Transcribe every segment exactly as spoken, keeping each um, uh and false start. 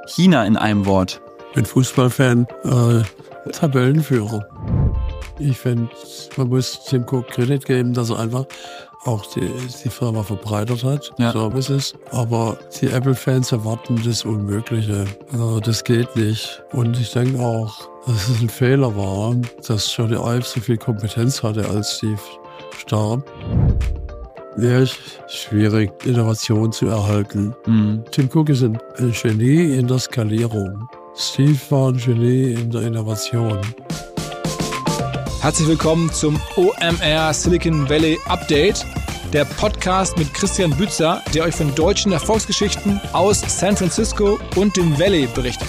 China in einem Wort? Ich bin Fußballfan, äh, Tabellenführer. Ich finde, man muss Tim Cook Kredit geben, dass er einfach auch die, die Firma verbreitert hat, ja. Services. Aber die Apple-Fans erwarten das Unmögliche. Also das geht nicht. Und ich denke auch, dass es ein Fehler war, dass Jony Ive so viel Kompetenz hatte, als Steve starb. Wäre es schwierig, Innovation zu erhalten. Mhm. Tim Cook ist ein, ein Genie in der Skalierung. Steve war ein Genie in der Innovation. Herzlich willkommen zum O M R Silicon Valley Update, der Podcast mit Christian Bützer, der euch von deutschen Erfolgsgeschichten aus San Francisco und dem Valley berichtet.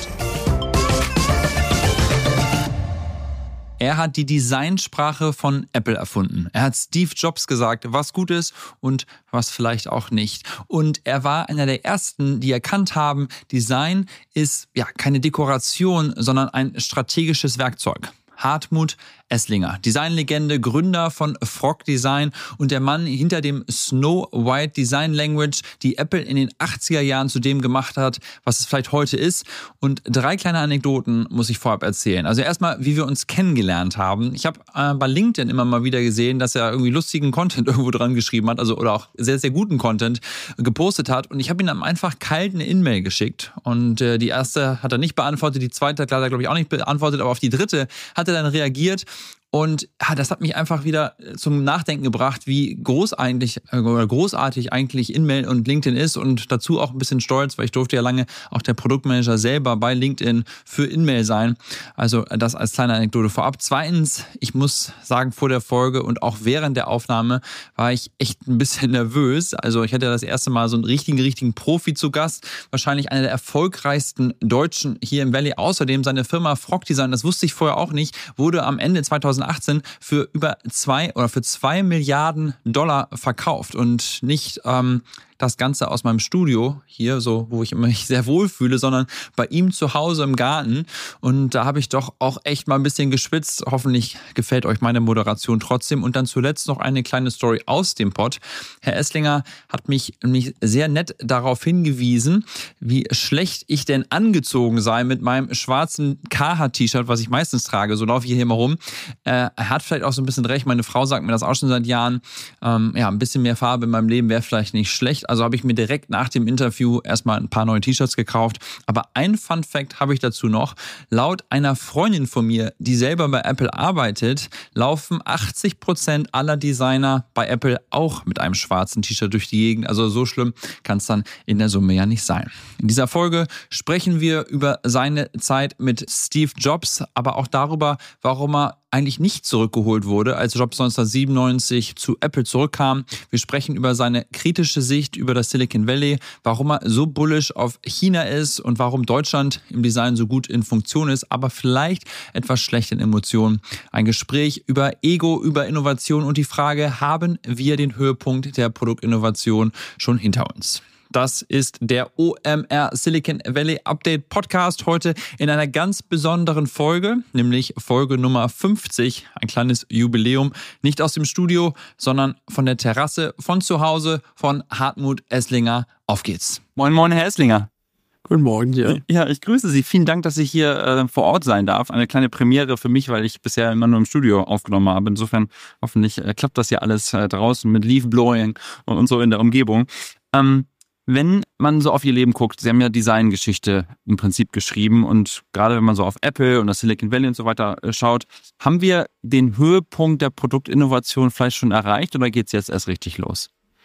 Er hat die Designsprache von Apple erfunden. Er hat Steve Jobs gesagt, was gut ist und was vielleicht auch nicht. Und er war einer der Ersten, die erkannt haben, Design ist ja keine Dekoration, sondern ein strategisches Werkzeug. Hartmut Esslinger, Designlegende, Gründer von Frog Design und der Mann hinter dem Snow White Design Language, die Apple in den achtziger Jahren zu dem gemacht hat, was es vielleicht heute ist. Und drei kleine Anekdoten muss ich vorab erzählen. Also erstmal, wie wir uns kennengelernt haben. Ich habe äh, bei LinkedIn immer mal wieder gesehen, dass er irgendwie lustigen Content irgendwo dran geschrieben hat, also oder auch sehr, sehr guten Content gepostet hat. Und ich habe ihm dann einfach kalt eine In-Mail geschickt. Und äh, die erste hat er nicht beantwortet, die zweite hat er, glaube ich, auch nicht beantwortet, aber auf die dritte hat er dann reagiert. Und ja, das hat mich einfach wieder zum Nachdenken gebracht, wie groß eigentlich, oder großartig eigentlich InMail und LinkedIn ist und dazu auch ein bisschen stolz, weil ich durfte ja lange auch der Produktmanager selber bei LinkedIn für InMail sein. Also das als kleine Anekdote vorab. Zweitens, ich muss sagen, vor der Folge und auch während der Aufnahme war ich echt ein bisschen nervös. Also ich hatte das erste Mal so einen richtigen, richtigen Profi zu Gast. Wahrscheinlich einer der erfolgreichsten Deutschen hier im Valley. Außerdem seine Firma Frog Design, das wusste ich vorher auch nicht, wurde am Ende zweitausendachtzehn für über zwei oder für zwei Milliarden Dollar verkauft und nicht ähm, das Ganze aus meinem Studio hier, so wo ich mich sehr wohl fühle, sondern bei ihm zu Hause im Garten. Und da habe ich doch auch echt mal ein bisschen geschwitzt. Hoffentlich gefällt euch meine Moderation trotzdem. Und dann zuletzt noch eine kleine Story aus dem Pod. Herr Esslinger hat mich nämlich sehr nett darauf hingewiesen, wie schlecht ich denn angezogen sei mit meinem schwarzen Carhartt-T-Shirt, was ich meistens trage. So laufe ich hier immer rum. Äh, er hat vielleicht auch so ein bisschen recht. Meine Frau sagt mir das auch schon seit Jahren. Ähm, ja, ein bisschen mehr Farbe in meinem Leben wäre vielleicht nicht schlecht. Also habe ich mir direkt nach dem Interview erstmal ein paar neue T-Shirts gekauft. Aber ein Fun-Fact habe ich dazu noch. Laut einer Freundin von mir, die selber bei Apple arbeitet, laufen achtzig Prozent aller Designer bei Apple auch mit einem schwarzen T-Shirt durch die Gegend. Also so schlimm kann es dann in der Summe ja nicht sein. In dieser Folge sprechen wir über seine Zeit mit Steve Jobs, aber auch darüber, warum er eigentlich nicht zurückgeholt wurde, als Jobs neunzehnhundertsiebenundneunzig zu Apple zurückkam. Wir sprechen über seine kritische Sicht über das Silicon Valley, warum er so bullish auf China ist und warum Deutschland im Design so gut in Funktion ist, aber vielleicht etwas schlecht in Emotionen. Ein Gespräch über Ego, über Innovation und die Frage, haben wir den Höhepunkt der Produktinnovation schon hinter uns? Das ist der O M R Silicon Valley Update Podcast heute in einer ganz besonderen Folge, nämlich Folge Nummer fünfzig, ein kleines Jubiläum, nicht aus dem Studio, sondern von der Terrasse von zu Hause von Hartmut Esslinger. Auf geht's. Moin, moin, Herr Esslinger. Guten Morgen dir. Ja, ich grüße Sie. Vielen Dank, dass ich hier äh, vor Ort sein darf. Eine kleine Premiere für mich, weil ich bisher immer nur im Studio aufgenommen habe. Insofern hoffentlich äh, klappt das ja alles äh, draußen mit Leaf Blowing und, und so in der Umgebung. Ähm, Wenn man so auf Ihr Leben guckt, Sie haben ja Designgeschichte im Prinzip geschrieben und gerade wenn man so auf Apple und das Silicon Valley und so weiter schaut, haben wir den Höhepunkt der Produktinnovation vielleicht schon erreicht oder geht es jetzt erst richtig los?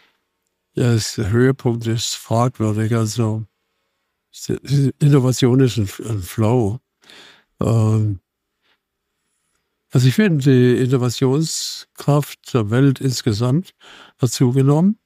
Ja, der Höhepunkt ist fragwürdig. Also Innovation ist ein, ein Flow. Ähm, also ich finde, die Innovationskraft der Welt insgesamt hat zugenommen.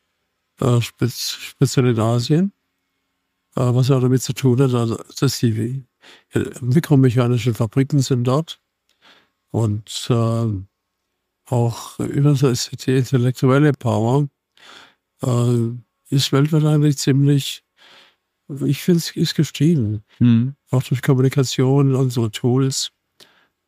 Speziell in Asien, was ja damit zu tun hat, dass die mikromechanischen Fabriken sind dort und äh, auch über die intellektuelle Power äh, ist weltweit eigentlich ziemlich, ich finde es ist gestiegen. Mhm. Auch durch Kommunikation, unsere Tools.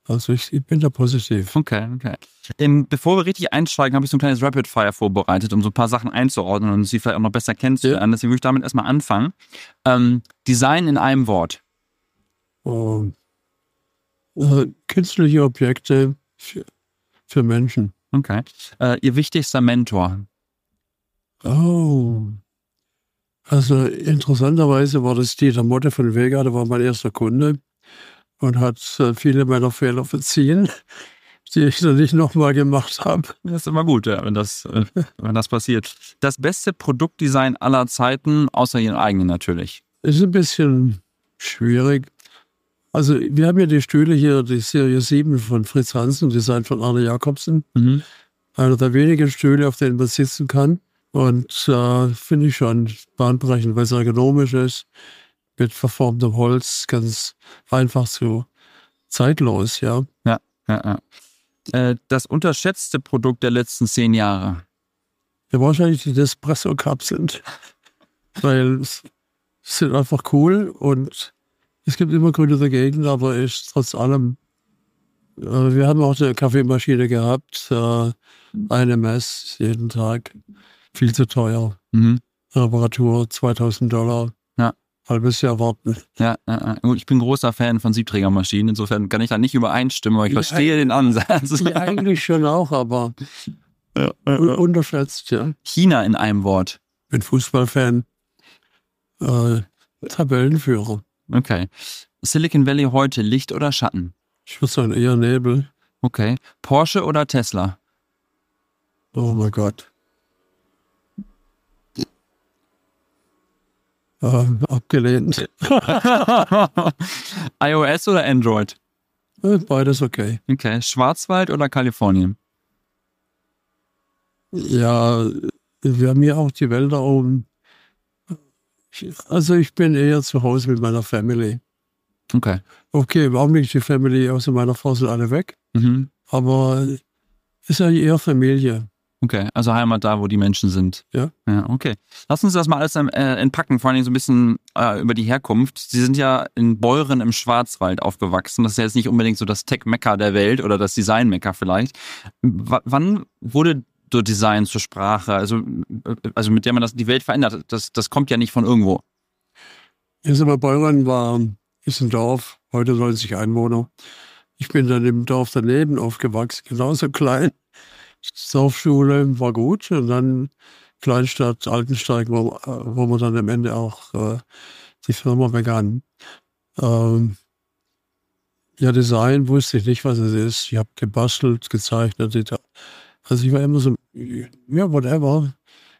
Also ich, ich bin da positiv. Okay, okay. Ähm, bevor wir richtig einsteigen, habe ich so ein kleines Rapid Fire vorbereitet, um so ein paar Sachen einzuordnen und sie vielleicht auch noch besser kennenzulernen. Ja. Deswegen würde ich damit erstmal anfangen. Ähm, Design in einem Wort. Um, äh, künstliche Objekte für, für Menschen. Okay. Äh, Ihr wichtigster Mentor. Oh. Also interessanterweise war das Dieter Motte von Vega, der war mein erster Kunde und hat äh, viele meiner Fehler verziehen, die ich dann nicht nochmal gemacht habe. Das ist immer gut, ja, wenn das, äh, wenn das passiert. Das beste Produktdesign aller Zeiten, außer Ihren eigenen natürlich. Ist ein bisschen schwierig. Also wir haben ja die Stühle hier, die Serie sieben von Fritz Hansen, Design von Arne Jacobsen. Mhm. Einer der wenigen Stühle, auf denen man sitzen kann. Und äh, finde ich schon bahnbrechend, weil es ergonomisch ist, mit verformtem Holz, ganz einfach so zeitlos, ja. Ja, ja, ja. Äh, das unterschätzte Produkt der letzten zehn Jahre? Ja, wahrscheinlich die Nespresso-Kapseln. Weil es sind einfach cool und es gibt immer Gründe dagegen, aber ist trotz allem, äh, wir haben auch eine Kaffeemaschine gehabt, äh, eine Mess jeden Tag. Viel zu teuer. Mhm. Reparatur zweitausend Dollar. Ja. Halbes Jahr warten. Ja, ja, ja. Ich bin großer Fan von Siebträgermaschinen. Insofern kann ich da nicht übereinstimmen, aber ich ja, verstehe den Ansatz. Ja, eigentlich schon auch, aber ja, ja, ja. unterschätzt, ja. China in einem Wort. Ich bin Fußballfan. Äh, Tabellenführer. Okay. Silicon Valley heute, Licht oder Schatten? Ich würde sagen eher Nebel. Okay. Porsche oder Tesla? Oh mein Gott. Ähm, abgelehnt. iOS oder Android? Beides okay. Okay. Schwarzwald oder Kalifornien? Ja, wir haben hier auch die Wälder oben. Also ich bin eher zu Hause mit meiner Family. Okay. Okay, im Augenblick die Family außer meiner Frau sind alle weg. Mhm. Aber ist ja eher Familie. Okay, also Heimat da, wo die Menschen sind. Ja. Ja, okay. Lass uns das mal alles äh, entpacken, vor allem so ein bisschen äh, über die Herkunft. Sie sind ja in Beuren im Schwarzwald aufgewachsen. Das ist ja jetzt nicht unbedingt so das Tech-Mekka der Welt oder das Design-Mekka vielleicht. W- wann wurde so Design zur Sprache? Also, also mit der man das, die Welt verändert. Das, das kommt ja nicht von irgendwo. Also bei Beuren war, ist ein Dorf, heute neunzig Einwohner. Ich bin dann im Dorf daneben aufgewachsen, genauso klein. Dorfschule war gut und dann Kleinstadt Altensteig, wo, wo man dann am Ende auch äh, die Firma begann. Ähm, ja, Design wusste ich nicht, was es ist. Ich habe gebastelt, gezeichnet. Also ich war immer so, ja, whatever.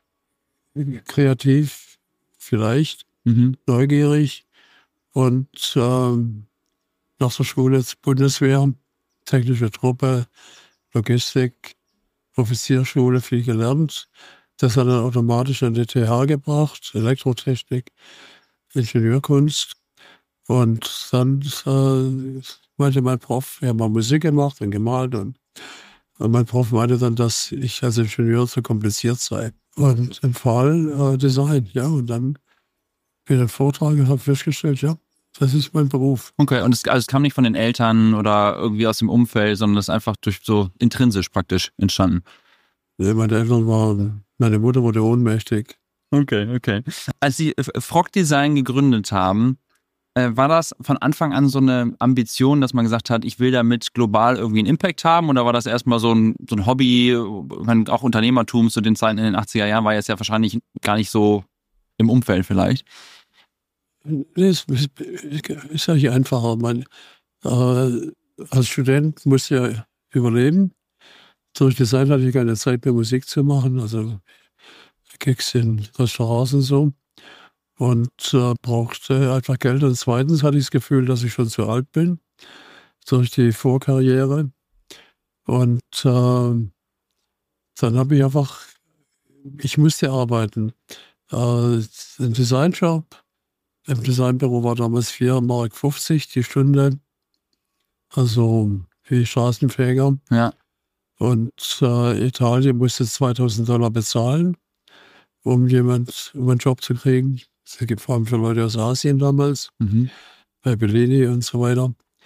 Kreativ vielleicht, mhm. neugierig und ähm, nach der Schule Bundeswehr, technische Truppe, Logistik, Offizierschule viel gelernt. Das hat dann automatisch an die T H gebracht, Elektrotechnik, Ingenieurkunst. Und dann äh, meinte mein Prof, wir haben mal Musik gemacht und gemalt. Und, und mein Prof meinte dann, dass ich als Ingenieur zu kompliziert sei. Und im Fall äh, Design, ja. Und dann bin ich einen Vortrag und habe festgestellt, ja, das ist mein Beruf. Okay, und es, also es kam nicht von den Eltern oder irgendwie aus dem Umfeld, sondern das ist einfach durch so intrinsisch praktisch entstanden. Ja, meine Eltern waren, meine Mutter wurde ohnmächtig. Okay, okay. Als Sie Frog Design gegründet haben, äh, war das von Anfang an so eine Ambition, dass man gesagt hat, ich will damit global irgendwie einen Impact haben? Oder war das erstmal so ein, so ein Hobby, auch Unternehmertum zu den Zeiten in den achtziger Jahren war jetzt ja wahrscheinlich gar nicht so im Umfeld vielleicht? Das ist, ist ja nicht einfacher. Man, äh, als Student musste ja überleben. Durch Design hatte ich keine Zeit mehr, Musik zu machen. Also Gigs in Restaurants und so. Und äh, brauchte einfach Geld. Und zweitens hatte ich das Gefühl, dass ich schon zu alt bin. Durch die Vorkarriere. Und äh, dann habe ich einfach, ich musste arbeiten. Äh, ein Designjob. Im Designbüro war damals vier Mark fünfzig die Stunde. Also wie Straßenfeger. Ja. Und äh, Italien musste zweitausend Dollar bezahlen, um jemand, um einen Job zu kriegen. Das gibt vor allem für Leute aus Asien damals, mhm. bei Bellini und so weiter.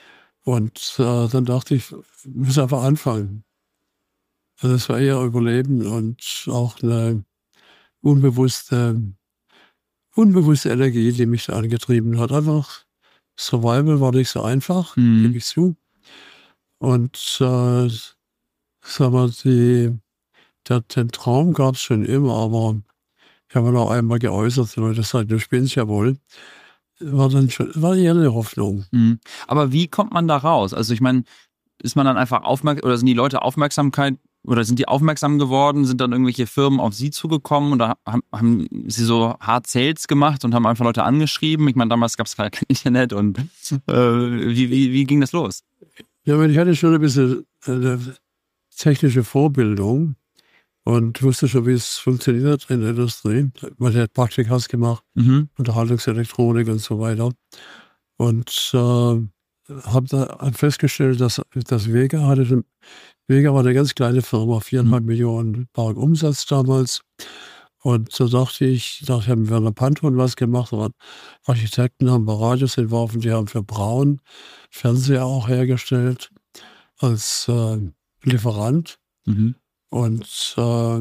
Und äh, dann dachte ich, ich muss einfach anfangen. Also es war eher Überleben und auch eine unbewusste, unbewusste Energie, die mich da angetrieben hat. Einfach Survival war nicht so einfach, Mhm. gebe ich zu. Und äh, sag mal, die, der, den Traum gab es schon immer, aber ich habe ihn auch einmal geäußert, die Leute sagten, du spinnst ja wohl. War dann schon, war eher eine Hoffnung. Mhm. Aber wie kommt man da raus? Also ich meine, ist man dann einfach aufmerksam, oder sind die Leute Aufmerksamkeit, oder sind die aufmerksam geworden, sind dann irgendwelche Firmen auf sie zugekommen oder haben, haben sie so Hard Sales gemacht und haben einfach Leute angeschrieben? Ich meine, damals gab es kein Internet und äh, wie, wie, wie ging das los? Ja, ich hatte schon ein bisschen eine technische Vorbildung und wusste schon, wie es funktioniert in der Industrie. Man hat Praktikas gemacht, Mhm. Unterhaltungselektronik und so weiter. Und äh, habe da festgestellt, dass das Vega hatte, Vega war eine ganz kleine Firma, viereinhalb mhm. Millionen Mark Umsatz damals. Und so dachte ich, dachte, haben wir eine Pantone was gemacht, aber Architekten haben Radios entworfen, die haben für Braun Fernseher auch hergestellt als äh, Lieferant. Mhm. Und äh,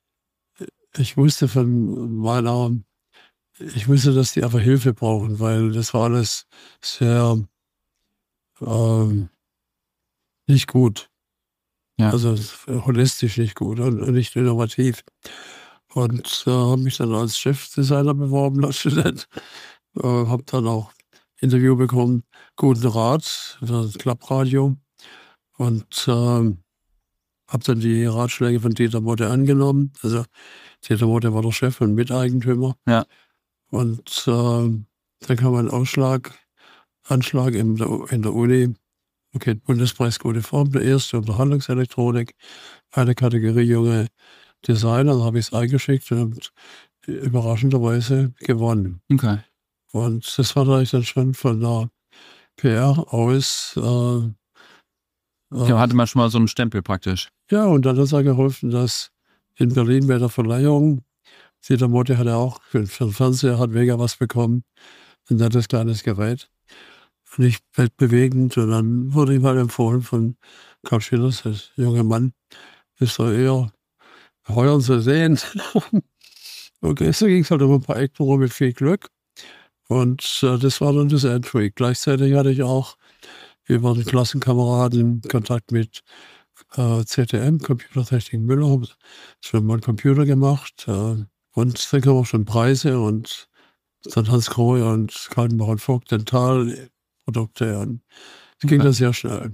ich wusste von meiner, ich wusste, dass die einfach Hilfe brauchen, weil das war alles sehr äh, nicht gut. Ja. Also holistisch nicht gut und nicht innovativ. Und äh, habe mich dann als Chefdesigner beworben als Student. Äh, habe dann auch Interview bekommen, guten Rat für das Klappradio. Und äh, habe dann die Ratschläge von Dieter Motte angenommen. Also Dieter Motte war der Chef und Miteigentümer. Ja. Und äh, dann kam ein Ausschlag, Anschlag in der, in der Uni. Okay, Bundespreis Gute Form, der erste Unterhaltungselektronik, eine Kategorie junge Designer, dann habe ich es eingeschickt und überraschenderweise gewonnen. Okay. Und das war natürlich dann schon von der P R aus. Äh, Ja, hatte man schon mal so einen Stempel praktisch. Ja, und dann hat es auch geholfen, dass in Berlin bei der Verleihung, Dieter Motte hatte auch für, für den Fernseher, hat Vega was bekommen, ein nettes kleines Gerät. Nicht weltbewegend. Und dann wurde ihm halt empfohlen von Karl Schillers, der junge Mann, ist doch eher heuer zu sehen. Okay, so ging es halt um ein paar Ecken mit viel Glück. Und äh, das war dann das Entry. Gleichzeitig hatte ich auch über den Klassenkameraden Kontakt mit äh, C T M, Computertechnik Müller. Habe schon mal einen Computer gemacht. Äh, und dann kamen auch schon Preise und dann Hans Krohe und Kaltenbach und Vogt Dentalprodukte. Und es ging dann sehr schnell.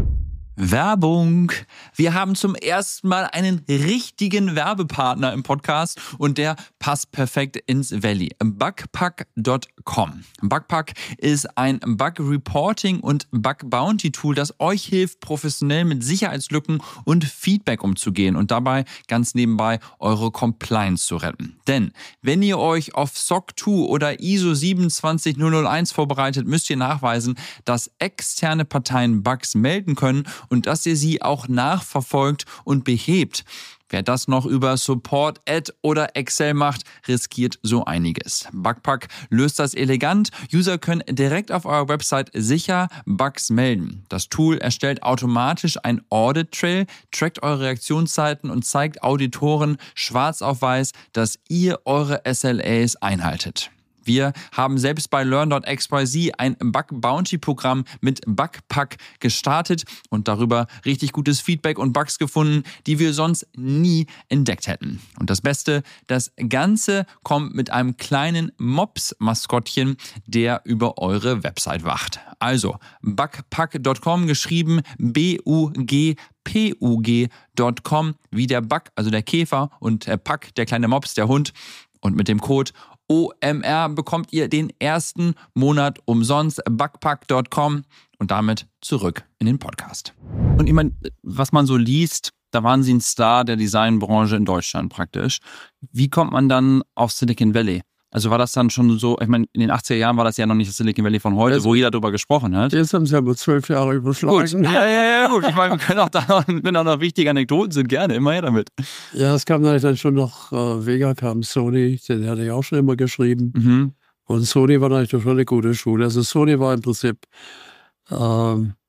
Werbung. Wir haben zum ersten Mal einen richtigen Werbepartner im Podcast und der passt perfekt ins Valley. Bugpack Punkt com. Bugpack ist ein Bug-Reporting und Bug-Bounty-Tool, das euch hilft, professionell mit Sicherheitslücken und Feedback umzugehen und dabei ganz nebenbei eure Compliance zu retten. Denn wenn ihr euch auf S O C zwei oder I S O sieben zwei null null eins vorbereitet, müsst ihr nachweisen, dass externe Parteien Bugs melden können und dass ihr sie auch nachverfolgt und behebt. Wer das noch über Support, Add oder Excel macht, riskiert so einiges. Bugpack löst das elegant. User können direkt auf eurer Website sicher Bugs melden. Das Tool erstellt automatisch ein Audit Trail, trackt eure Reaktionszeiten und zeigt Auditoren schwarz auf weiß, dass ihr eure S L As einhaltet. Wir haben selbst bei Learn Punkt X Y Z ein Bug-Bounty-Programm mit Bugpack gestartet und darüber richtig gutes Feedback und Bugs gefunden, die wir sonst nie entdeckt hätten. Und das Beste, das Ganze kommt mit einem kleinen Mops-Maskottchen, der über eure Website wacht. Also Bugpack Punkt com, geschrieben B U G P U G Punkt com, wie der Bug, also der Käfer, und der Pack, der kleine Mops, der Hund. Und mit dem Code O M R bekommt ihr den ersten Monat umsonst. Bugpack Punkt com und damit zurück in den Podcast. Und ich meine, was man so liest, da waren sie ein Star der Designbranche in Deutschland praktisch. Wie kommt man dann auf Silicon Valley? Also war das dann schon so, ich meine, in den achtziger Jahren war das ja noch nicht das Silicon Valley von heute, jetzt, wo jeder darüber gesprochen hat. Jetzt haben sie aber zwölf Jahre überschlagen. Gut, ja, ja, ja, gut. Ich meine, wir können auch da noch, wenn auch noch wichtige Anekdoten sind, gerne, immer her damit. Ja, es kam dann schon noch, äh, Vega kam Sony, den hatte ich auch schon immer geschrieben. Mhm. Und Sony war natürlich schon eine gute Schule. Also Sony war im Prinzip ähm,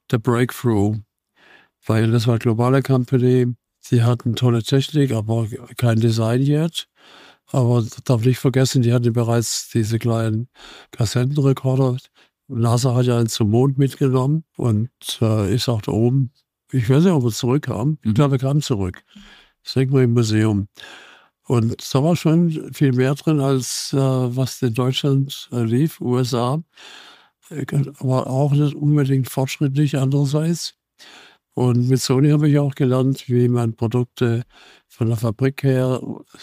der Breakthrough, weil das war eine globale Company. Sie hatten tolle Technik, aber kein Design yet. Aber darf nicht vergessen, die hatten bereits diese kleinen Kassettenrekorder. NASA hat ja einen zum Mond mitgenommen und äh, ist auch da oben. Ich weiß nicht, ob er zurückkam. Ich glaube, er kam zurück. Das hängt mal im Museum. Und da war schon viel mehr drin, als äh, was in Deutschland äh, lief, U S A. War auch nicht unbedingt fortschrittlich andererseits. Und mit Sony habe ich auch gelernt, wie man Produkte von der Fabrik her,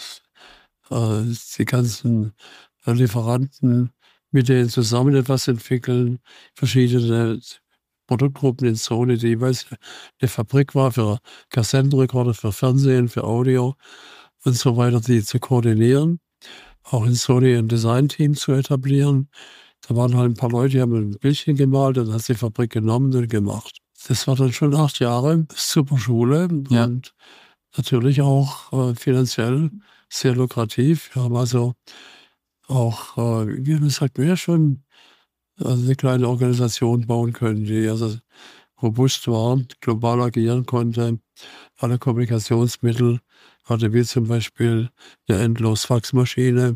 äh, die ganzen Lieferanten, mit denen zusammen etwas entwickeln, verschiedene Produktgruppen in Sony, die jeweils eine Fabrik war für Kassettenrekorder, für Fernsehen, für Audio und so weiter, die zu koordinieren. Auch in Sony ein Design-Team zu etablieren. Da waren halt ein paar Leute, die haben ein Bildchen gemalt und hat die Fabrik genommen und gemacht. Das war dann schon acht Jahre, super Schule ja. und natürlich auch äh, finanziell sehr lukrativ. Wir haben also auch, äh, wie sagt man ja schon, also eine kleine Organisation bauen können, die also robust war, global agieren konnte, alle Kommunikationsmittel hatte, wie zum Beispiel eine Endlos-Faxmaschine.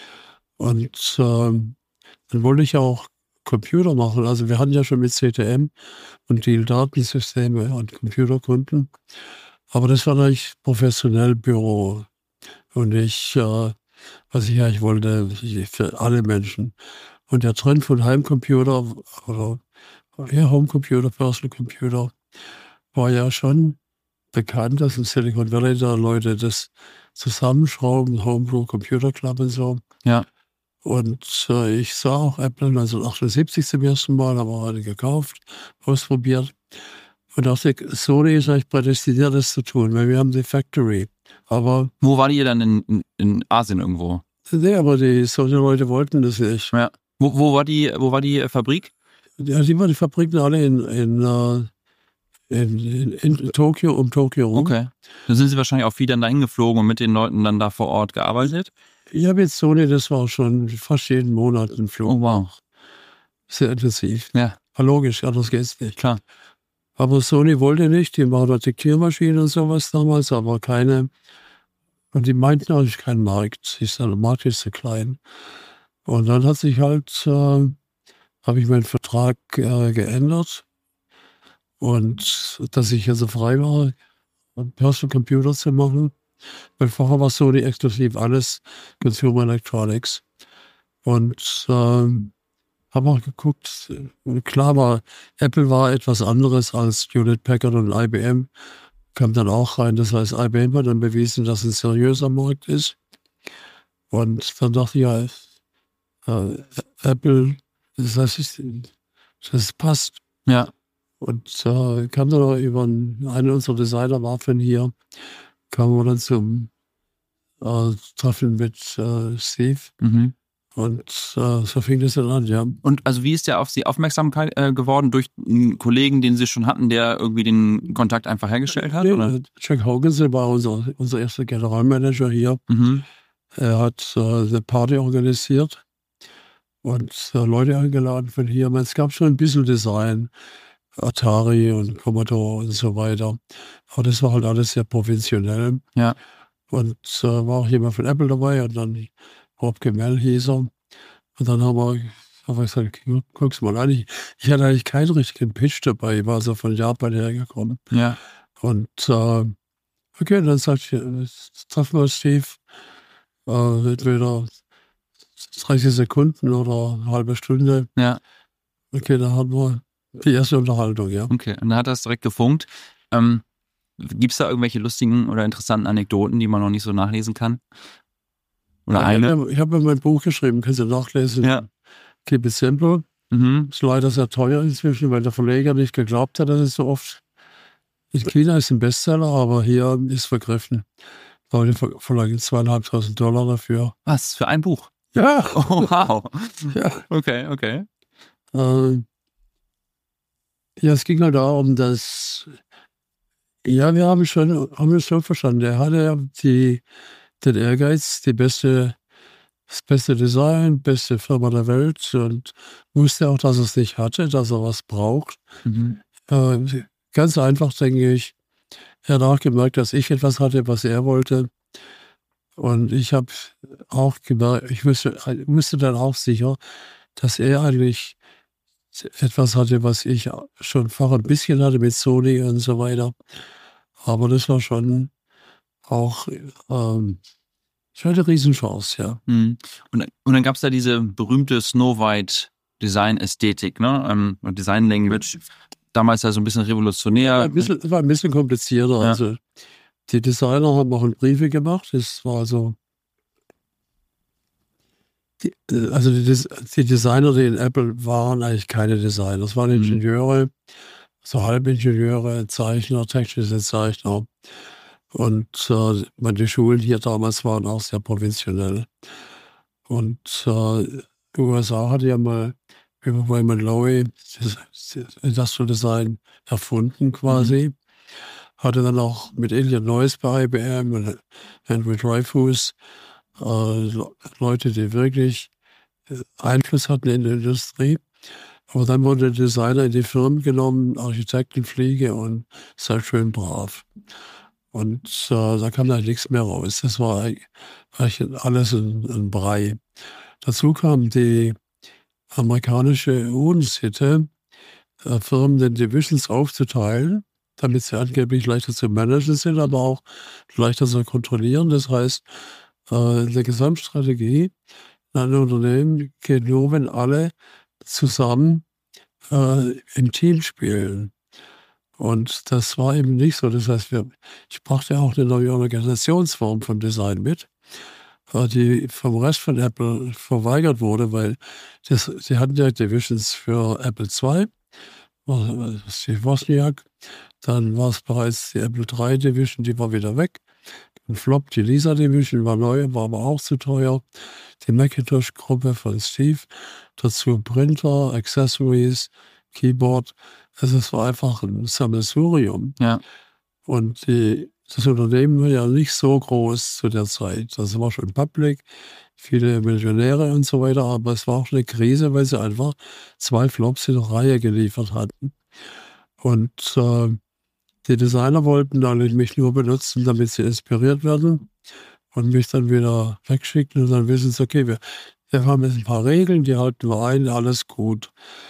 Und ähm, dann wollte ich auch Computer machen. Also wir hatten ja schon mit C T M und die Datensysteme und Computerkunden. Aber das war natürlich professionell Büro. Und ich, äh, was ich eigentlich wollte, für alle Menschen. Und der Trend von Heimcomputer oder ja, Homecomputer, Personal Computer war ja schon bekannt, dass in Silicon Valley da Leute das zusammenschrauben, Homebrew Computer Club und so. Ja. Und äh, ich sah auch Apple neunzehnhundertachtundsiebzig zum ersten Mal, haben wir eine gekauft, ausprobiert. Und auch die Sony ist eigentlich prädestiniert, das zu tun, weil wir haben die Factory. Aber wo war die dann in, in, in Asien irgendwo? Nee, aber die Sony-Leute wollten das nicht. Ja. Wo, wo, war die, wo war die Fabrik? Ja, die waren die Fabriken alle in, in, in, in, in Tokio, um Tokio rum. Okay. Dann sind sie wahrscheinlich auch viel dann dahin geflogen und mit den Leuten dann da vor Ort gearbeitet? Ich habe jetzt Sony, das war schon fast jeden Monat ein Flug. Oh, wow. Sehr intensiv. Ja. War logisch, anders geht's nicht. Klar. Aber Sony wollte nicht, die machen da Diktiermaschinen und sowas damals, aber keine. Und die meinten eigentlich keinen Markt. Ich sage, der Markt ist zu klein. Und dann hat sich halt, äh, habe ich meinen Vertrag äh, geändert. Und dass ich also frei war, einen Personal Computer zu machen. Weil vorher war Sony exklusiv alles Consumer Electronics. Und ähm, habe auch geguckt, klar war, Apple war etwas anderes als Hewlett Packard und I B M. Kam dann auch rein, das heißt, I B M hat dann bewiesen, dass es ein seriöser Markt ist. Und dann dachte ich, ja, äh, Apple, das heißt, das passt. Ja. Und äh, kam dann auch über einen, einen unserer Designer war von hier, kamen wir dann zum äh, Treffen mit äh, Steve. Mhm. Und äh, so fing das dann an, ja. Und also wie ist der auf Sie aufmerksam äh, geworden? Durch einen Kollegen, den Sie schon hatten, der irgendwie den Kontakt einfach hergestellt hat? Nee, oder? Jack Hoganson war unser, unser erster Generalmanager hier. Mhm. Er hat äh, eine Party organisiert und äh, Leute eingeladen von hier. Man, es gab schon ein bisschen Design, Atari und Commodore und so weiter. Aber das war halt alles sehr professionell. Ja. Und äh, war auch jemand von Apple dabei und dann Rob Gemell hieß er. Und dann haben wir, haben wir gesagt, guck's mal an. Ich, ich hatte eigentlich keinen richtigen Pitch dabei. Ich war so von Japan hergekommen. Ja. Und äh, okay, dann sagt ich, treffen wir Steve. Äh, entweder dreißig Sekunden oder eine halbe Stunde. Ja. Okay, dann haben wir die erste Unterhaltung, ja. Okay, und dann hat er es direkt gefunkt. Ähm, Gibt es da irgendwelche lustigen oder interessanten Anekdoten, die man noch nicht so nachlesen kann? Oder ja, eine? Ich habe hab mein Buch geschrieben, kannst du nachlesen. Ja. Keep it simple. Mhm. Ist leider sehr teuer inzwischen, weil der Verleger nicht geglaubt hat, dass es so oft. In China ist ein Bestseller, aber hier ist vergriffen. Leute verlangen zweieinhalbtausend Dollar dafür. Was? Für ein Buch? Ja. Oh, wow. Ja. Okay, okay. Äh, ja, es ging halt darum, dass, ja, wir haben schon, haben es schon verstanden. Er hatte die, den Ehrgeiz, die beste, das beste Design, beste Firma der Welt und wusste auch, dass er es nicht hatte, dass er was braucht. Mhm. Äh, ganz einfach, denke ich. Er hat auch gemerkt, dass ich etwas hatte, was er wollte. Und ich habe auch gemerkt, ich wusste, wusste dann auch sicher, dass er eigentlich etwas hatte, was ich schon vorher ein bisschen hatte mit Sony und so weiter. Aber das war schon auch ähm, schon eine Riesenchance, ja. Mhm. Und, und dann gab es da diese berühmte Snow White Design-Ästhetik, ne? Ähm, Design-Language. Damals ja so ein bisschen revolutionär. Ein bisschen, es war ein bisschen komplizierter. Ja. Also die Designer haben auch Briefe gemacht. Das war also die, also die, die Designer, die in Apple waren, eigentlich keine Designer. Das waren Ingenieure, so Halbingenieure, Zeichner, technische Zeichner. Und äh, meine Schulen hier damals waren auch sehr professionell. Und äh, die U S A hatte ja mal über Raymond Loewy das, das Industrial Design erfunden quasi. Mhm. Hatte dann auch mit Iliad Noyes bei I B M und Henry Dreyfus äh, Leute, die wirklich Einfluss hatten in der Industrie. Aber dann wurde der Designer in die Firmen genommen, Architektenfliege und sei schön brav. Und äh, da kam dann nichts mehr raus. Das war eigentlich alles ein, ein Brei. Dazu kam die amerikanische Unsitte, äh, Firmen in Divisions aufzuteilen, damit sie angeblich leichter zu managen sind, aber auch leichter zu kontrollieren. Das heißt, äh, eine Gesamtstrategie in einem Unternehmen geht nur, wenn alle zusammen äh, im Team spielen. Und das war eben nicht so. Das heißt, wir, ich brachte auch eine neue Organisationsform vom Design mit, die vom Rest von Apple verweigert wurde, weil das, sie hatten ja Divisions für Apple zwei, Steve Wozniak, dann war es bereits die Apple drei Division, die war wieder weg. Ein Flop, die Lisa Division war neu, war aber auch zu teuer. Die Macintosh-Gruppe von Steve, dazu Printer, Accessories, Keyboard. Also es war einfach ein Sammelsurium. Ja. Und die, das Unternehmen war ja nicht so groß zu der Zeit. Das war schon public, viele Millionäre und so weiter, aber es war auch eine Krise, weil sie einfach zwei Flops in der Reihe geliefert hatten. Und äh, die Designer wollten dann mich nur benutzen, damit sie inspiriert werden und mich dann wieder wegschicken und dann wissen sie, okay, wir, wir haben jetzt ein paar Regeln, die halten wir ein, alles gut.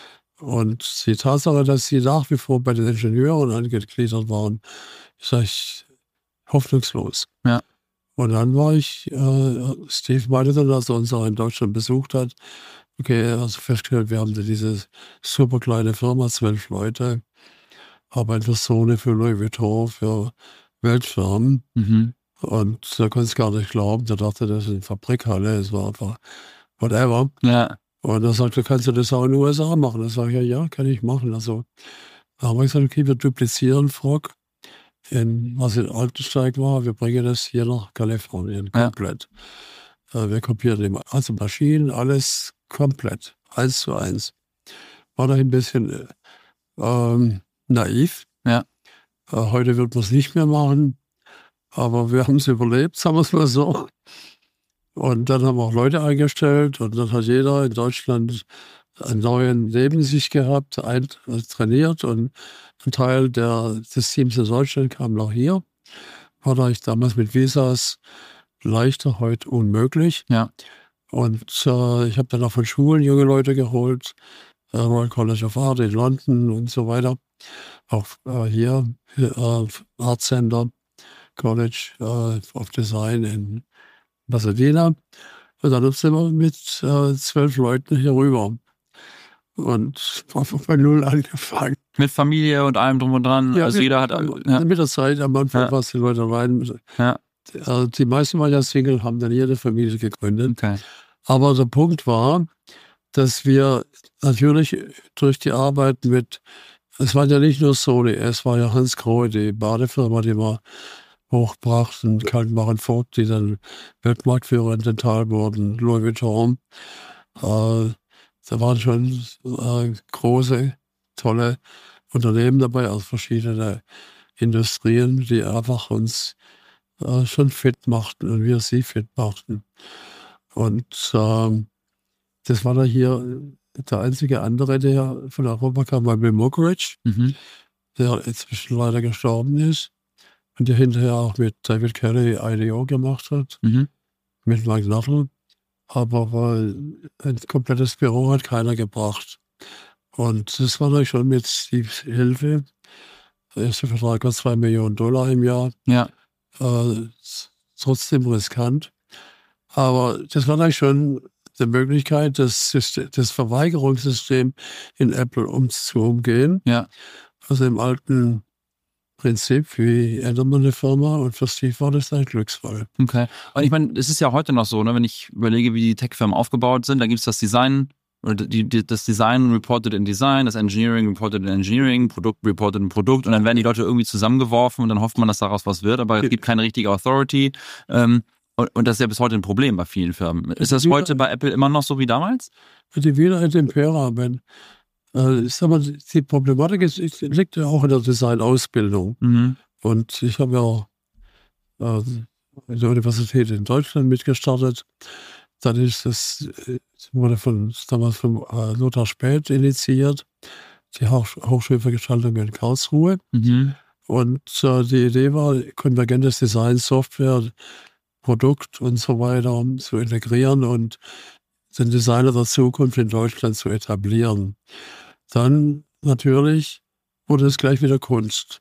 Und die Tatsache, dass sie nach wie vor bei den Ingenieuren angegliedert waren, ist eigentlich hoffnungslos. Ja. Und dann war ich, äh, Steve meinte dann, als er uns auch in Deutschland besucht hat, okay, er hat festgestellt, wir haben diese super kleine Firma, zwölf Leute, arbeiten für Sony, für Louis Vuitton, für Weltfirmen. Mhm. Und da konnte es gar nicht glauben, der dachte, das ist eine Fabrikhalle, es war einfach whatever. Ja. Und er sagte, kannst du das auch in den U S A machen? Da sage ich, ja, ja, kann ich machen. Also, da haben wir gesagt, okay, wir duplizieren Frog, in, was in Altensteig war, wir bringen das hier nach Kalifornien komplett. Ja. Äh, wir kopieren die, also Maschinen, alles komplett, eins zu eins. War da ein bisschen ähm, naiv. Ja. Äh, heute wird man es nicht mehr machen, aber wir haben es überlebt, sagen wir es mal so. Und dann haben wir auch Leute eingestellt und dann hat jeder in Deutschland einen neuen neben sich gehabt, ein, äh, trainiert und ein Teil der, des Teams in Deutschland kam noch hier. War da ich damals mit Visas leichter, heute unmöglich. Ja. Und äh, ich habe dann auch von Schulen junge Leute geholt, äh, Royal College of Art in London und so weiter. Auch äh, hier, äh, Art Center College äh, of Design in Pasadena. Und dann sind wir mit äh, zwölf Leuten hier rüber. Und bei Null angefangen. Mit Familie und allem drum und dran. Ja, also mit, jeder hat. Ja. Mit der Zeit am Anfang ja. waren die Leute rein. Ja. Die, die meisten waren ja Single, haben dann jede Familie gegründet. Okay. Aber der Punkt war, dass wir natürlich durch die Arbeit mit, es war ja nicht nur Sony, es war ja Hans Grohe, die Badefirma, die wir hochbrachten, Kaltenbach Vogt, die dann Weltmarktführer in Dental wurden, Louis Vuitton. Äh, da waren schon äh, große, tolle Unternehmen dabei aus verschiedenen Industrien, die einfach uns äh, schon fit machten und wir sie fit machten. Und äh, das war da hier der einzige andere, der von Europa kam, war Bill Moggridge, mhm. der inzwischen leider gestorben ist und der hinterher auch mit David Kelly I D O gemacht hat, mhm. mit Mike Nuttall. Aber ein komplettes Büro hat keiner gebracht. Und das war natürlich schon mit Steves Hilfe. Der erste Vertrag war zwei Millionen Dollar im Jahr. Ja. Äh, trotzdem riskant. Aber das war natürlich schon die Möglichkeit, das, System, das Verweigerungssystem in Apple um zu umgehen. Ja. Also im alten Prinzip, wie ändert man eine Firma, und für Steve war das ein Glücksfall. Okay. Und ich meine, es ist ja heute noch so, ne, wenn ich überlege, wie die Tech-Firmen aufgebaut sind, da gibt es das Design, oder die, die, das Design reported in Design, das Engineering reported in Engineering, Produkt reported in Produkt, und dann werden die Leute irgendwie zusammengeworfen und dann hofft man, dass daraus was wird, aber es gibt keine richtige Authority. Ähm, und, und das ist ja bis heute ein Problem bei vielen Firmen. Ist das heute bei Apple immer noch so wie damals? Die Wiederheit Impera, wenn äh, ich sag mal, die Problematik ist, liegt ja auch in der Design-Ausbildung. Mhm. Und ich habe ja äh, in der Universität in Deutschland mitgestartet. Dann ist das, wurde von, damals von äh, Lothar Späth initiiert, die Hoch- Hochschule für Gestaltung in Karlsruhe. Mhm. Und äh, die Idee war, konvergentes Design, Software, Produkt und so weiter zu integrieren und den Designer der Zukunft in Deutschland zu etablieren. Dann natürlich wurde es gleich wieder Kunst.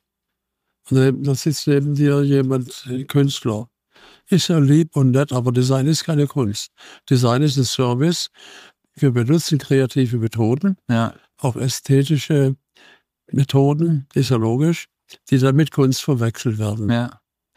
Und da sitzt neben dir jemand, ein Künstler. Ist ja lieb und nett, aber Design ist keine Kunst. Design ist ein Service. Wir benutzen kreative Methoden, ja. auch ästhetische Methoden, ist ja logisch, die dann mit Kunst verwechselt werden. Ja.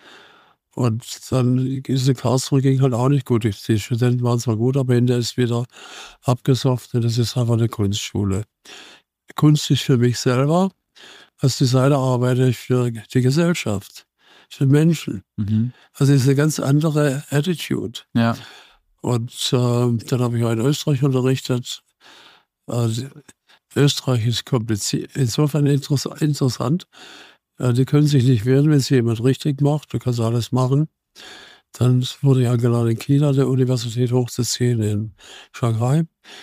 Und dann diese Karlsruhe ging halt auch nicht gut. Die Studenten waren zwar gut, aber hinterher ist wieder abgesofft. Das ist einfach eine Kunstschule. Kunst ist für mich selber. Als Designer arbeite ich für die Gesellschaft, für Menschen. Mhm. Also es ist eine ganz andere Attitude. Ja. Und äh, dann habe ich auch in Österreich unterrichtet. Also, Österreich ist kompliziert, insofern interess- interessant. Äh, die können sich nicht wehren, wenn es jemand richtig macht. Du kannst alles machen. Dann wurde ich eingeladen, in China der Universität hochzuziehen, in Shanghai.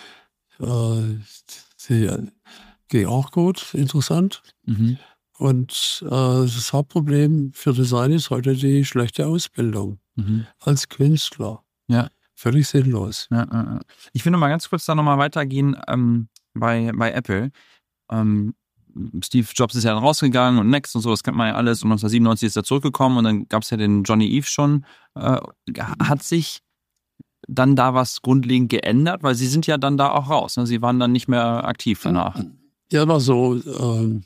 Äh, die ging auch gut, interessant. Mhm. Und äh, das Hauptproblem für Design ist heute die schlechte Ausbildung mhm. als Künstler. Ja. Völlig sinnlos. Ja, ja, ja. Ich will noch mal ganz kurz da nochmal weitergehen ähm, bei, bei Apple. Ähm, Steve Jobs ist ja dann rausgegangen und Next und so, das kennt man ja alles. Und neunzehnhundertsiebenundneunzig ist er zurückgekommen und dann gab es ja den Johnny Ive schon. Äh, hat sich dann da was grundlegend geändert? Weil sie sind ja dann da auch raus. Ne? Sie waren dann nicht mehr aktiv danach. Ja, war so. Ähm,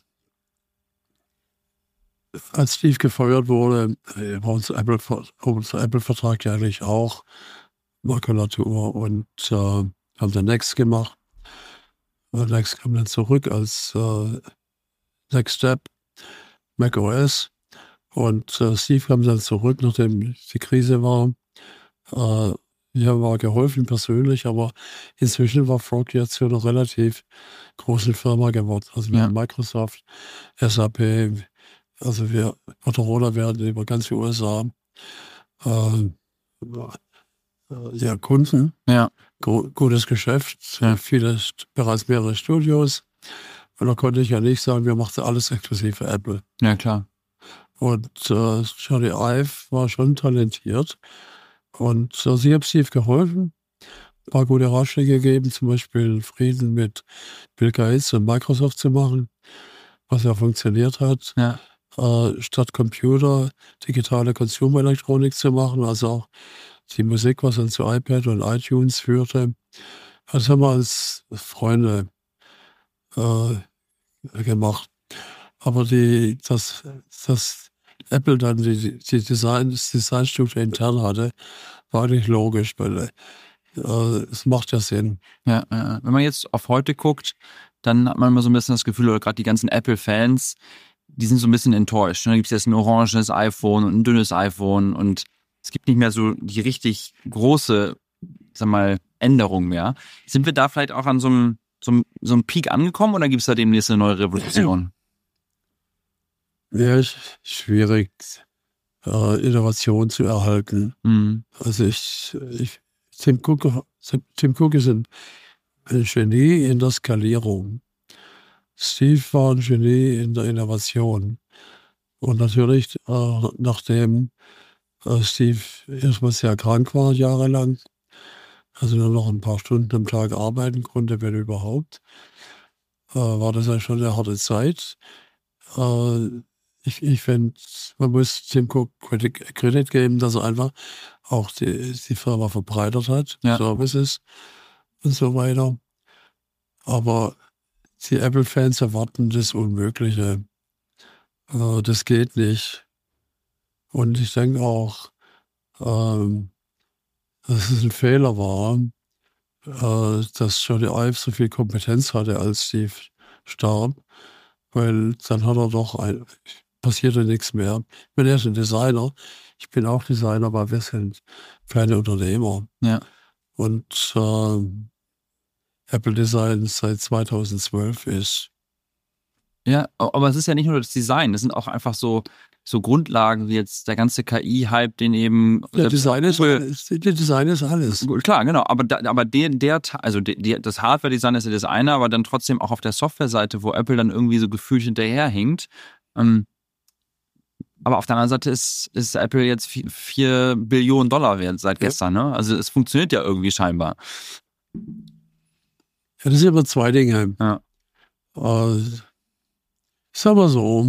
als Steve gefeuert wurde, äh, war unser Apple-Vertrag Apple ja eigentlich auch Makulatur und äh, haben dann Next gemacht. Und Next kam dann zurück als äh, Next Step, macOS. Und äh, Steve kam dann zurück, nachdem die Krise war. Äh, ich habe mal geholfen persönlich, aber inzwischen war Frog jetzt zu einer relativ großen Firma geworden. Also wir ja. haben Microsoft, S A P, also wir, Motorola werden über ganz die U S A äh, ja, Kunden. Ja. G- gutes Geschäft, ja. viele, bereits mehrere Studios. Und da konnte ich ja nicht sagen, wir machen alles exklusiv für Apple. Ja, klar. Und äh, Johnny Ive war schon talentiert. Und äh, sie haben Steve geholfen, ein paar gute Ratschläge gegeben, zum Beispiel Frieden mit Bill Gates und Microsoft zu machen, was ja funktioniert hat. Ja. Äh, statt Computer digitale Consumer-Elektronik zu machen, also auch die Musik, was dann zu iPad und iTunes führte. Das haben wir als Freunde äh, gemacht. Aber die, dass, dass Apple dann die, die Design, das Designstudio intern hatte, war eigentlich logisch, weil äh, es macht ja Sinn. Ja, äh, wenn man jetzt auf heute guckt, dann hat man immer so ein bisschen das Gefühl, oder gerade die ganzen Apple-Fans, die sind so ein bisschen enttäuscht. Da gibt es jetzt ein oranges iPhone und ein dünnes iPhone und es gibt nicht mehr so die richtig große, sag mal, Änderung mehr. Sind wir da vielleicht auch an so einem, so einem, so einem Peak angekommen oder gibt es da demnächst eine neue Revolution? Ja, ist schwierig, äh, Innovation zu erhalten. Mhm. Also ich, ich Tim Cook, Tim Cook ist ein ein Genie in der Skalierung. Steve war ein Genie in der Innovation. Und natürlich, äh, nachdem äh, Steve erstmal sehr krank war, jahrelang, also nur noch ein paar Stunden am Tag arbeiten konnte, wenn überhaupt, äh, war das ja schon eine harte Zeit. Äh, ich ich finde, man muss Tim Cook Credit, Credit geben, dass er einfach auch die, die Firma verbreitert hat, ja. Services und so weiter. Aber die Apple-Fans erwarten das Unmögliche. Äh, das geht nicht. Und ich denke auch, ähm, dass es ein Fehler war, äh, dass Johnny Ive so viel Kompetenz hatte, als Steve starb, weil dann hat er doch, ein, passierte nichts mehr. Ich bin erst ein Designer, ich bin auch Designer, aber wir sind kleine Unternehmer. Ja. Und äh, Apple Design seit zweitausendzwölf ist. Ja, aber es ist ja nicht nur das Design, das sind auch einfach so, so Grundlagen wie jetzt der ganze K I-Hype, den eben... Der Design ist alles. Der Design ist alles. Klar, genau, aber, da, aber der, der, also der, das Hardware-Design ist ja das eine, aber dann trotzdem auch auf der Software-Seite, wo Apple dann irgendwie so gefühlt hinterherhinkt. Ähm, aber auf der anderen Seite ist, ist Apple jetzt vier Billionen Dollar wert seit gestern, ne? Also es funktioniert ja irgendwie scheinbar. Ja, das sind immer zwei Dinge. Ja. Äh, ich sag mal so,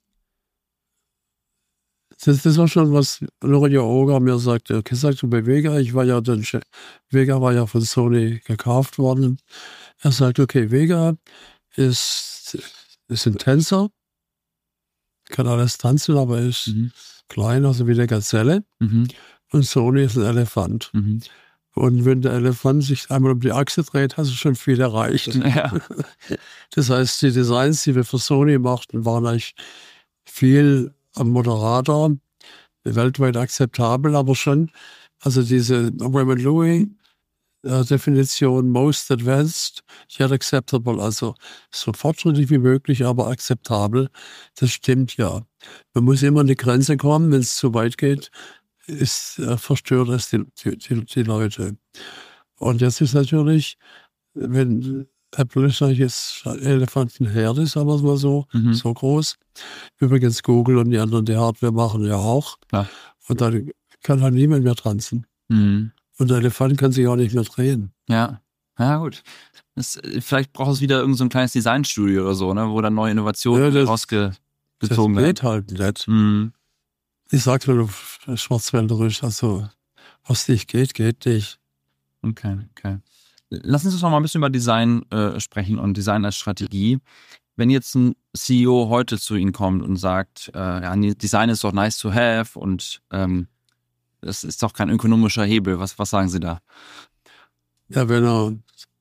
das, das war schon, was Lorenzo Oga mir sagte. Okay, sagst du bei Vega, ich war ja dann, Vega war ja von Sony gekauft worden. Er sagt, okay, Vega ist, ist ein Tänzer, kann alles tanzen, aber ist mhm. klein, also wie eine Gazelle. Mhm. Und Sony ist ein Elefant. Mhm. Und wenn der Elefant sich einmal um die Achse dreht, hast du schon viel erreicht. Ja. Das heißt, die Designs, die wir für Sony machten, waren eigentlich viel am Moderator, weltweit akzeptabel, aber schon, also diese Raymond Loewy äh, Definition most advanced, yet acceptable, also so fortschrittlich wie möglich, aber akzeptabel, das stimmt ja. Man muss immer an die Grenze kommen, wenn es zu weit geht, ist äh, verstört es die, die, die Leute. Und jetzt ist natürlich, wenn Apple ist eigentlich jetzt Elefantenherde, sagen wir es mal so, mhm. so groß. Übrigens Google und die anderen, die Hardware machen ja auch. Klar. Und dann kann halt niemand mehr tanzen. Mhm. Und der Elefant kann sich auch nicht mehr drehen. Ja, ja gut. Das, vielleicht braucht es wieder irgend so ein kleines Designstudio oder so, ne, wo dann neue Innovationen ja, rausgezogen werden. Das geht halt nicht. Mhm. Ich sag's mal auf Schwarzwälderisch, also was nicht geht, geht nicht. Okay, okay. Lass uns noch mal ein bisschen über Design äh, sprechen und Design als Strategie. Wenn jetzt ein C E O heute zu Ihnen kommt und sagt, äh, ja, Design ist doch nice to have und ähm, das ist doch kein ökonomischer Hebel, was, was sagen Sie da? Ja, wenn er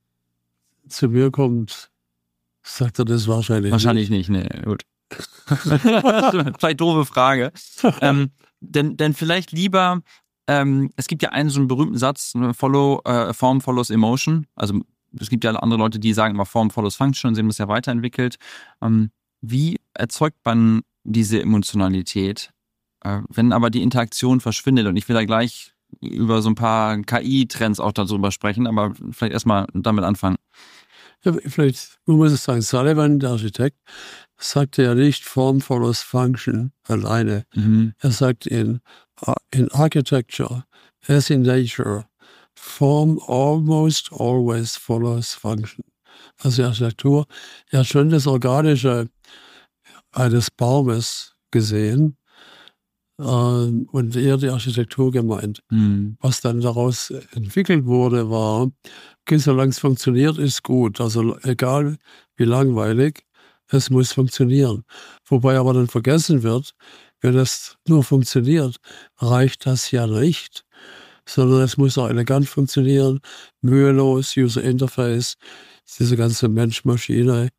zu mir kommt, sagt er das wahrscheinlich Wahrscheinlich nicht, nicht nee, gut. Vielleicht doofe Frage. ähm, denn, denn vielleicht lieber, ähm, es gibt ja einen so einen berühmten Satz, Follow, äh, Form follows Emotion. Also es gibt ja andere Leute, die sagen immer Form follows Function und sie haben das ja weiterentwickelt. Ähm, wie erzeugt man diese Emotionalität, äh, wenn aber die Interaktion verschwindet? Und ich will da gleich über so ein paar K I-Trends auch darüber sprechen, aber vielleicht erstmal damit anfangen. Ja, vielleicht, man muss es sagen, Sullivan, der Architekt, sagte ja nicht Form follows Function alleine. Mhm. Er sagt in, in Architecture, as in nature, Form almost always follows Function. Also die Architektur, er hat schon das Organische eines Baumes gesehen äh, und eher die Architektur gemeint. Mhm. Was dann daraus entwickelt wurde, war, okay, solange es funktioniert, ist gut. Also egal wie langweilig, es muss funktionieren. Wobei aber dann vergessen wird, wenn es nur funktioniert, reicht das ja nicht, sondern es muss auch elegant funktionieren, mühelos, User Interface, diese ganze Mensch-Maschine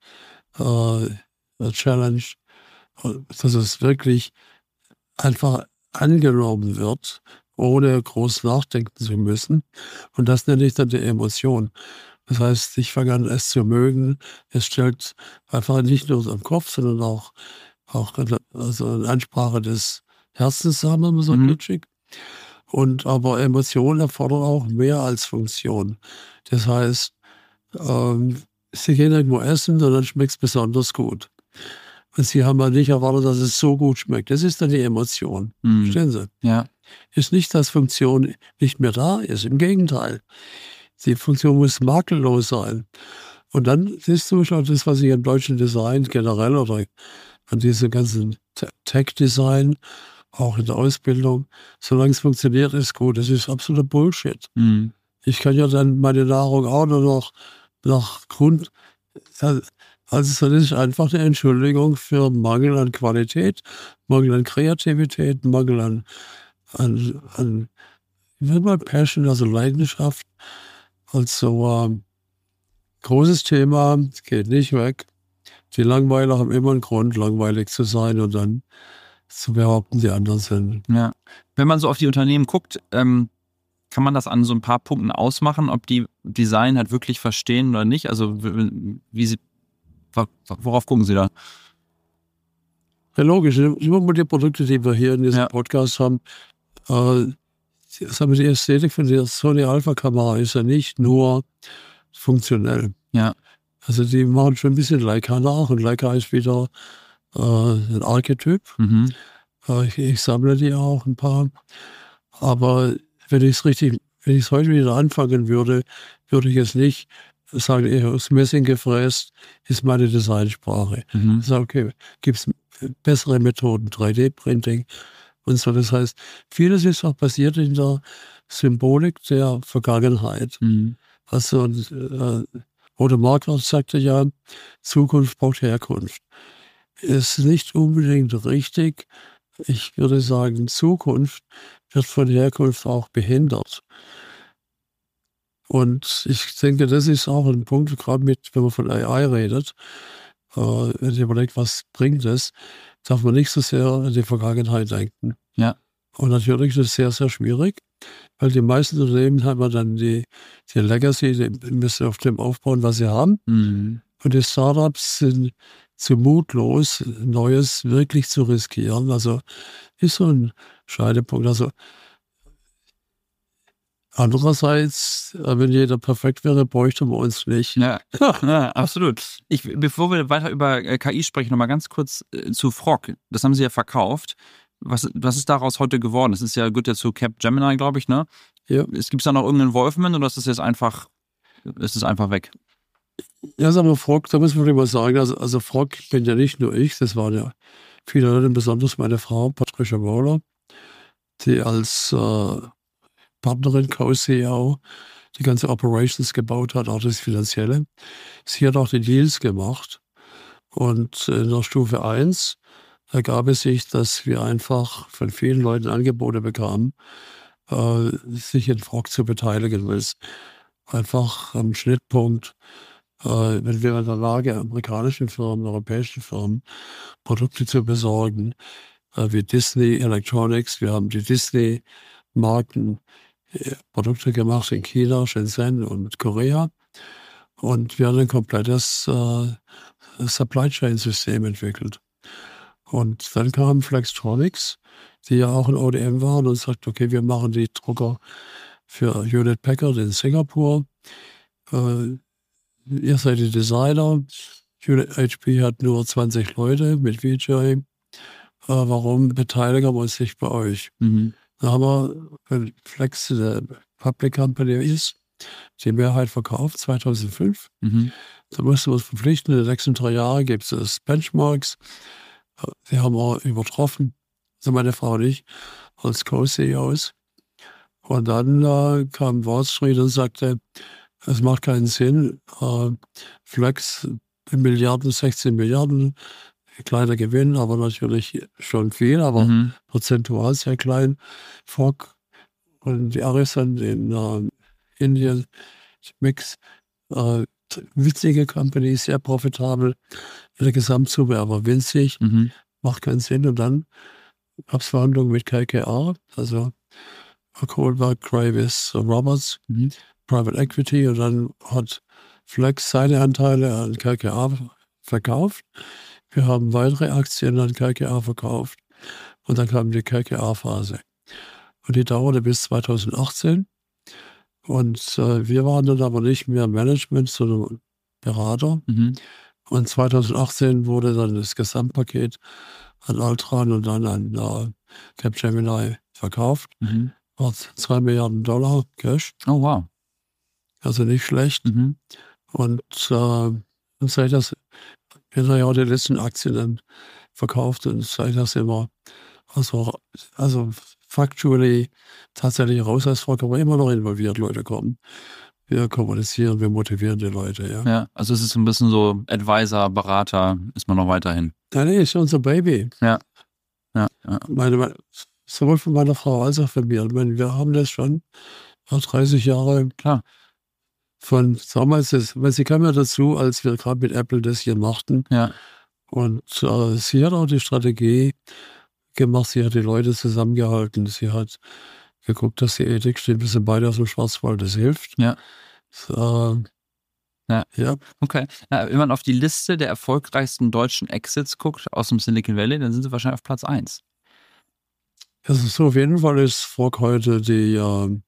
äh, Challenge, dass es wirklich einfach angenommen wird, ohne groß nachdenken zu müssen. Und das nenne ich dann die Emotion. Das heißt, ich fange an, es zu mögen. Es stellt einfach nicht nur unseren Kopf, sondern auch, auch eine, also eine Ansprache des Herzens, sagen wir mal so glitschig. Mhm. Und aber Emotionen erfordern auch mehr als Funktion. Das heißt, ähm, Sie gehen irgendwo essen und dann schmeckt es besonders gut. Und Sie haben halt nicht erwartet, dass es so gut schmeckt. Das ist dann die Emotion. Mhm. Verstehen Sie? Ja. Ist nicht, dass Funktion nicht mehr da ist. Im Gegenteil. Die Funktion muss makellos sein. Und dann siehst du schon das, was ich im deutschen Design generell oder an diesem ganzen Tech-Design, auch in der Ausbildung, solange es funktioniert, ist gut. Das ist absoluter Bullshit. Mhm. Ich kann ja dann meine Nahrung auch nur noch nach Grund... Also das ist einfach eine Entschuldigung für Mangel an Qualität, Mangel an Kreativität, Mangel an, an, an ich will mal Passion, also Leidenschaft. Also ähm, großes Thema, geht nicht weg. Die Langweiler haben immer einen Grund, langweilig zu sein und dann zu behaupten, die anderen sind. Ja. Wenn man so auf die Unternehmen guckt, ähm, kann man das an so ein paar Punkten ausmachen, ob die Design halt wirklich verstehen oder nicht? Also wie sie, worauf gucken Sie da? Ja, logisch. Immer mal die Produkte, die wir hier in diesem Ja. Podcast haben, äh, sagen wir, die Ästhetik von der Sony Alpha-Kamera ist ja nicht nur funktionell. Ja. Also die machen schon ein bisschen Leica nach und Leica ist wieder äh, ein Archetyp. Mhm. Äh, ich, ich sammle die auch ein paar. Aber wenn ich es richtig, wenn ich es heute wieder anfangen würde, würde ich es nicht sagen, eher aus Messing gefräst ist meine Designsprache. Mhm. Ich sage, okay, gibt es bessere Methoden, drei D-Printing und so. Das heißt, vieles ist auch basiert in der Symbolik der Vergangenheit. Mhm. Also, äh, Odo Marquardt sagte ja, Zukunft braucht Herkunft. Ist nicht unbedingt richtig. Ich würde sagen, Zukunft wird von Herkunft auch behindert. Und ich denke, das ist auch ein Punkt, gerade mit, wenn man von A I redet, äh, wenn ich überlege, was bringt es, darf man nicht so sehr an die Vergangenheit denken. Ja. Und natürlich ist es sehr, sehr schwierig, weil die meisten Unternehmen haben dann die, die Legacy, die müssen auf dem aufbauen, was sie haben. Mhm. Und die Startups sind zu mutlos, Neues wirklich zu riskieren. Also ist so ein Scheidepunkt. Also andererseits, wenn jeder perfekt wäre, bräuchte man uns nicht. Ja, ja, absolut. Ich, bevor wir weiter über K I sprechen, noch mal ganz kurz äh, zu Frog. Das haben Sie ja verkauft. Was, was ist daraus heute geworden? Das ist ja gut jetzt zu Capgemini, glaube ich, ne? Ja. Gibt es da noch irgendein Involvement oder ist das jetzt einfach, ist es einfach weg? Ja, sagen wir Frog, da muss man mal sagen, also, also Frog bin ja nicht nur ich, das waren ja viele Leute, besonders meine Frau, Patricia Roller, die als äh, Partnerin, Co-C E O, die ganze Operations gebaut hat, auch das Finanzielle. Sie hat auch die Deals gemacht. Und in der Stufe eins ergab es sich, dass wir einfach von vielen Leuten Angebote bekamen, äh, sich in Frog zu beteiligen, weil es einfach am Schnittpunkt, äh, wenn wir in der Lage, amerikanischen Firmen, europäischen Firmen Produkte zu besorgen, äh, wie Disney Electronics, wir haben die Disney-Marken, Produkte gemacht in China, Shenzhen und Korea. Und wir haben ein komplettes äh, Supply Chain System entwickelt. Und dann kam Flextronics, die ja auch ein O D M waren und sagt, okay, wir machen die Drucker für Hewlett Packard in Singapur. Äh, ihr seid die Designer. H P hat nur zwanzig Leute mit V J. Äh, warum beteiligen wir uns nicht bei euch? Mhm. Da haben wir, wenn Flex eine Public Company ist, die Mehrheit verkauft, zweitausendfünf. Mhm. Da mussten wir uns verpflichten, in den nächsten drei Jahren gibt es Benchmarks. Die haben wir übertroffen, also meine Frau und ich, als Co-C E Os. Und dann äh, kam Wall Street und sagte, es macht keinen Sinn, äh, Flex in Milliarden, sechzehn Milliarden, kleiner Gewinn, aber natürlich schon viel, aber Mhm. prozentual sehr klein. Frog und die Artisan in äh, Indien, Mix, äh, witzige Company, sehr profitabel, in der Gesamtsumme aber winzig, Mhm. macht keinen Sinn. Und dann gab es Verhandlungen mit K K R, also Kohlberg, Gravis, Roberts, Mhm. Private Equity, und dann hat Flex seine Anteile an K K R verkauft. Wir haben weitere Aktien an K K R verkauft und dann kam die K K R-Phase. Und die dauerte bis zweitausendachtzehn. Und äh, wir waren dann aber nicht mehr Management, sondern Berater. Mhm. Und zweitausendachtzehn wurde dann das Gesamtpaket an Altran und dann an äh, Capgemini verkauft. Mhm. War zwei Milliarden Dollar Cash. Oh, wow. Also nicht schlecht. Mhm. Und, äh, und seit das, wir haben ja auch die letzten Aktien dann verkauft und seit das immer, also, also factually tatsächlich raus als Vorkommen, immer noch involviert, Leute kommen. Wir kommunizieren, wir motivieren die Leute, ja. Ja, also es ist ein bisschen so Advisor, Berater, ist man noch weiterhin. Nein, nee, ist unser Baby. Ja. Ja, ja. Meine, meine, sowohl von meiner Frau als auch von mir. Ich meine, wir haben das schon vor dreißig Jahre. Klar. Von damals, das, weil sie kam ja dazu, als wir gerade mit Apple das hier machten. Ja. Und äh, sie hat auch die Strategie gemacht, sie hat die Leute zusammengehalten, sie hat geguckt, dass die Ethik stimmt, wir sind beide aus dem Schwarzwald, das hilft. Ja. Äh, Ja. ja. Okay. Ja, wenn man auf die Liste der erfolgreichsten deutschen Exits guckt aus dem Silicon Valley, dann sind sie wahrscheinlich auf Platz eins. Also so auf jeden Fall ist Frog heute die äh,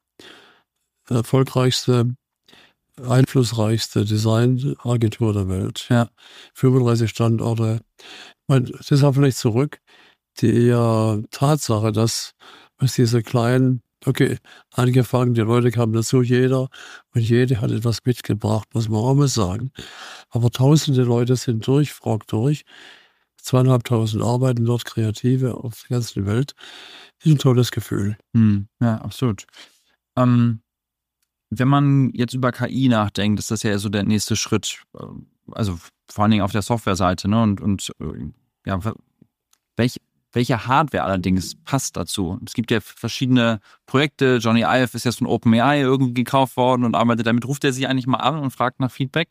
erfolgreichste, einflussreichste Designagentur der Welt. Ja. fünfunddreißig Standorte. Ich meine, deshalb vielleicht zurück. Die äh, Tatsache, dass aus diese kleinen, okay, angefangen, die Leute kamen dazu, jeder und jede hat etwas mitgebracht, muss man auch mal sagen. Aber tausende Leute sind durch, Frog durch. Zweieinhalbtausend arbeiten dort, Kreative auf der ganzen Welt. Das ist ein tolles Gefühl. Hm. Ja, absolut. Ähm, wenn man jetzt über K I nachdenkt, ist das ja so der nächste Schritt. Also vor allen Dingen auf der Softwareseite, ne? Und, und ja, welch, welche Hardware allerdings passt dazu? Es gibt ja verschiedene Projekte. Johnny Ive ist jetzt von OpenAI irgendwie gekauft worden und arbeitet damit. Ruft er sich eigentlich mal an und fragt nach Feedback?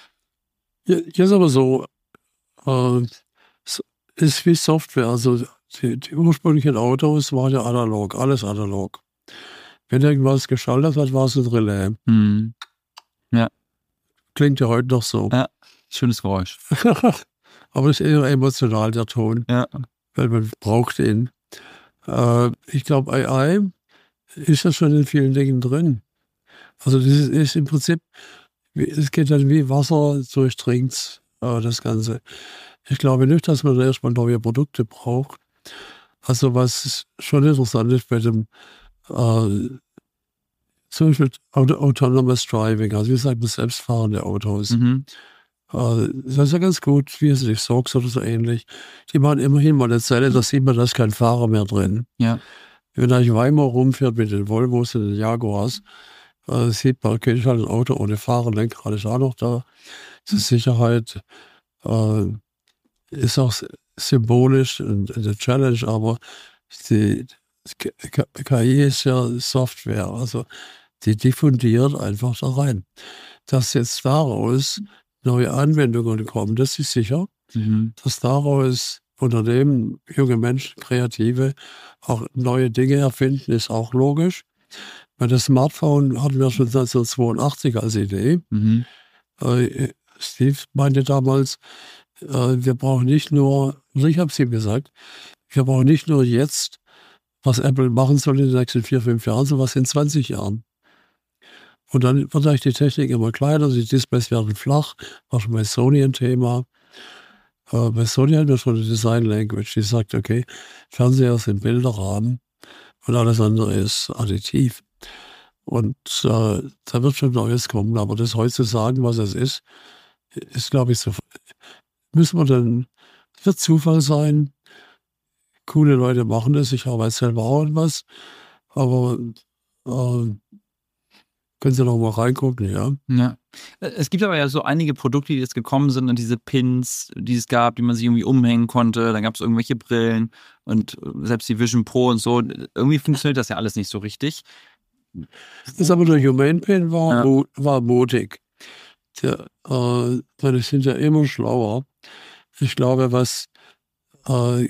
Ja, ist aber so, äh, ist wie Software. Also die, die ursprünglichen Autos waren ja analog, alles analog. Wenn irgendwas geschaltet hat, war es ein Relais. Hm. Ja. Klingt ja heute noch so. Ja, schönes Geräusch. Aber es ist eher emotional, der Ton. Ja. Weil man braucht ihn. Äh, ich glaube, A I ist ja schon in vielen Dingen drin. Also das ist, ist im Prinzip, es geht dann wie Wasser durchdringt, äh, das Ganze. Ich glaube nicht, dass man da erstmal neue Produkte braucht. Also was schon interessant ist bei dem äh, zum Beispiel Autonomous Driving, also wie sagt man, selbstfahrende Autos. Mhm. Äh, das ist ja ganz gut, wie es nicht Sox oder so ähnlich. Die machen immerhin mal eine Zelle, da sieht man, da ist kein Fahrer mehr drin. Ja. Wenn eigentlich Weimar rumfährt mit den Volvos und den Jaguars, äh, sieht man, okay, ich halt ein Auto ohne Fahrer, Lenkrad ist auch noch da. Die Sicherheit äh, ist auch symbolisch und eine Challenge, aber die K I ist ja Software, also die diffundiert einfach da rein. Dass jetzt daraus neue Anwendungen kommen, das ist sicher. Mhm. Dass daraus Unternehmen, junge Menschen, Kreative auch neue Dinge erfinden, ist auch logisch. Weil das Smartphone hatten wir schon neunzehnhundertzweiundachtzig als Idee. Mhm. Äh, Steve meinte damals, äh, wir brauchen nicht nur, also ich habe es ihm gesagt, wir brauchen nicht nur jetzt, was Apple machen soll in den nächsten vier, fünf Jahren, sondern was in zwanzig Jahren. Und dann wird eigentlich die Technik immer kleiner, die Displays werden flach, war schon bei Sony ein Thema. Äh, bei Sony haben wir schon eine Design Language, die sagt, okay, Fernseher sind Bilderrahmen und alles andere ist additiv. Und äh, da wird schon Neues kommen, aber das heute zu sagen, was es ist, ist, glaube ich, so, müssen wir dann, es wird Zufall sein. Coole Leute machen das, ich arbeite selber auch an was, aber äh, können Sie noch mal reingucken, ja. Ja. Es gibt aber ja so einige Produkte, die jetzt gekommen sind und diese Pins, die es gab, die man sich irgendwie umhängen konnte. Dann gab es irgendwelche Brillen und selbst die Vision Pro und so. Irgendwie funktioniert das ja alles nicht so richtig. Das ist aber der Humane Pin war, Ja. mo- war mutig. Der, äh, weil die sind ja immer schlauer. Ich glaube, was äh,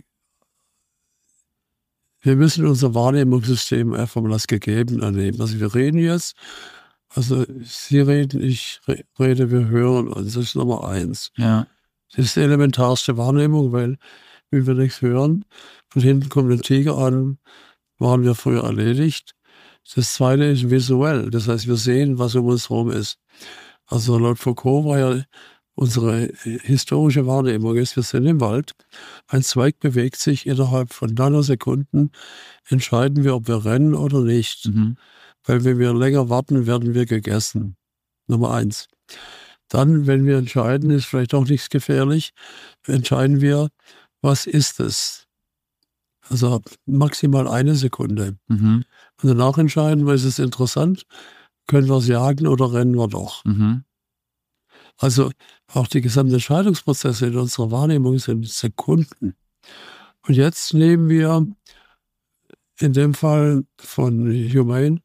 wir müssen unser Wahrnehmungssystem einfach mal als gegeben erleben. Also wir reden jetzt, also Sie reden, ich re- rede, wir hören, und das ist Nummer eins. Ja. Das ist die elementarste Wahrnehmung, weil wenn wir nichts hören, von hinten kommt ein Tiger an, waren wir früher erledigt. Das zweite ist visuell. Das heißt, wir sehen, was um uns herum ist. Also laut Foucault war ja unsere historische Wahrnehmung ist, wir sind im Wald. Ein Zweig bewegt sich innerhalb von Nanosekunden. Entscheiden wir, ob wir rennen oder nicht. Mhm. Weil wenn wir länger warten, werden wir gegessen. Nummer eins. Dann, wenn wir entscheiden, ist vielleicht auch nichts gefährlich, entscheiden wir, was ist es? Also maximal eine Sekunde. Mhm. Und danach entscheiden wir, ist es interessant, können wir es jagen oder rennen wir doch. Mhm. Also auch die gesamten Entscheidungsprozesse in unserer Wahrnehmung sind Sekunden. Und jetzt nehmen wir in dem Fall von Humane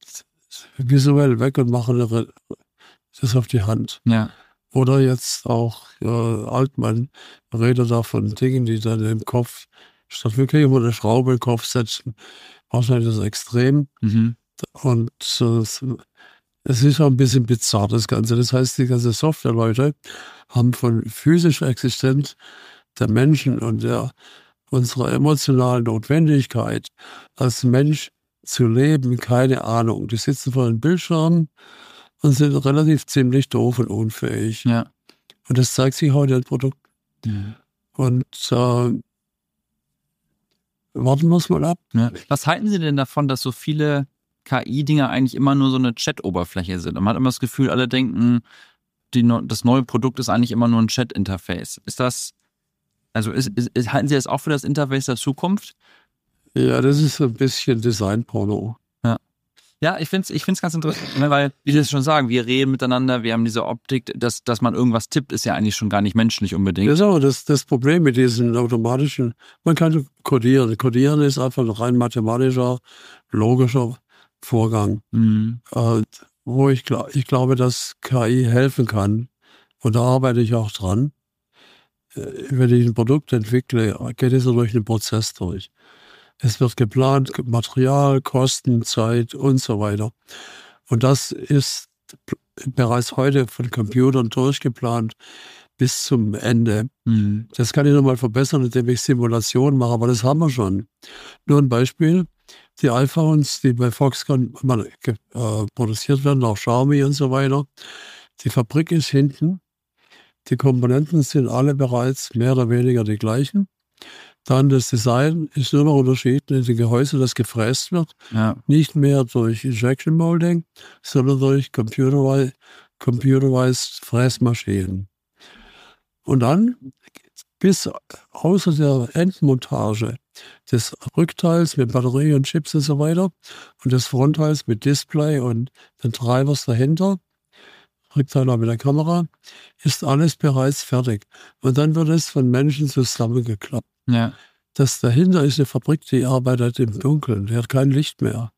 visuell weg und machen das auf die Hand. Ja. Oder jetzt auch äh, Altmann redet da von Dingen, die dann im Kopf, statt wirklich immer eine Schraube im Kopf setzen, wahrscheinlich das Extrem. Mhm. Und äh, es ist auch ein bisschen bizarr, das Ganze. Das heißt, die ganze Software-Leute haben von physischer Existenz der Menschen und der, unserer emotionalen Notwendigkeit, als Mensch zu leben, keine Ahnung. Die sitzen vor einem Bildschirm und sind relativ ziemlich doof und unfähig. Ja. Und das zeigt sich heute im Produkt. Mhm. Und äh, warten wir es mal ab. Ja. Was halten Sie denn davon, dass so viele K I-Dinger eigentlich immer nur so eine Chat-Oberfläche sind? Und man hat immer das Gefühl, alle denken, die, das neue Produkt ist eigentlich immer nur ein Chat-Interface. Ist das, also ist, ist, halten Sie das auch für das Interface der Zukunft? Ja, das ist ein bisschen Design-Porno. Ja. Ja, ich finde es ich find's ganz interessant, weil, wie Sie das schon sagen, wir reden miteinander, wir haben diese Optik, dass, dass man irgendwas tippt, ist ja eigentlich schon gar nicht menschlich unbedingt. Das ist auch das, das Problem mit diesen automatischen, man kann codieren. Codieren ist einfach ein rein mathematischer, logischer Vorgang, mhm. äh, wo ich, ich glaube, dass K I helfen kann, und da arbeite ich auch dran. Äh, wenn ich ein Produkt entwickle, geht es durch einen Prozess durch. Es wird geplant, Material, Kosten, Zeit und so weiter. Und das ist bereits heute von Computern durchgeplant bis zum Ende. Mhm. Das kann ich nochmal verbessern, indem ich Simulationen mache, aber das haben wir schon. Nur ein Beispiel. Die iPhones, die bei Foxconn äh, produziert werden, auch Xiaomi und so weiter, die Fabrik ist hinten. Die Komponenten sind alle bereits mehr oder weniger die gleichen. Dann das Design ist nur noch unterschieden in den Gehäusen, das gefräst wird. Ja. Nicht mehr durch Injection Molding, sondern durch Computerized, Computerized Fräsmaschinen. Und dann, bis außer der Endmontage des Rückteils mit Batterie und Chips und so weiter und des Frontteils mit Display und den Drivers dahinter, Rückteil auch mit der Kamera, ist alles bereits fertig. Und dann wird es von Menschen zusammengeklappt. Ja. Das dahinter ist eine Fabrik, die arbeitet im Dunkeln, die hat kein Licht mehr.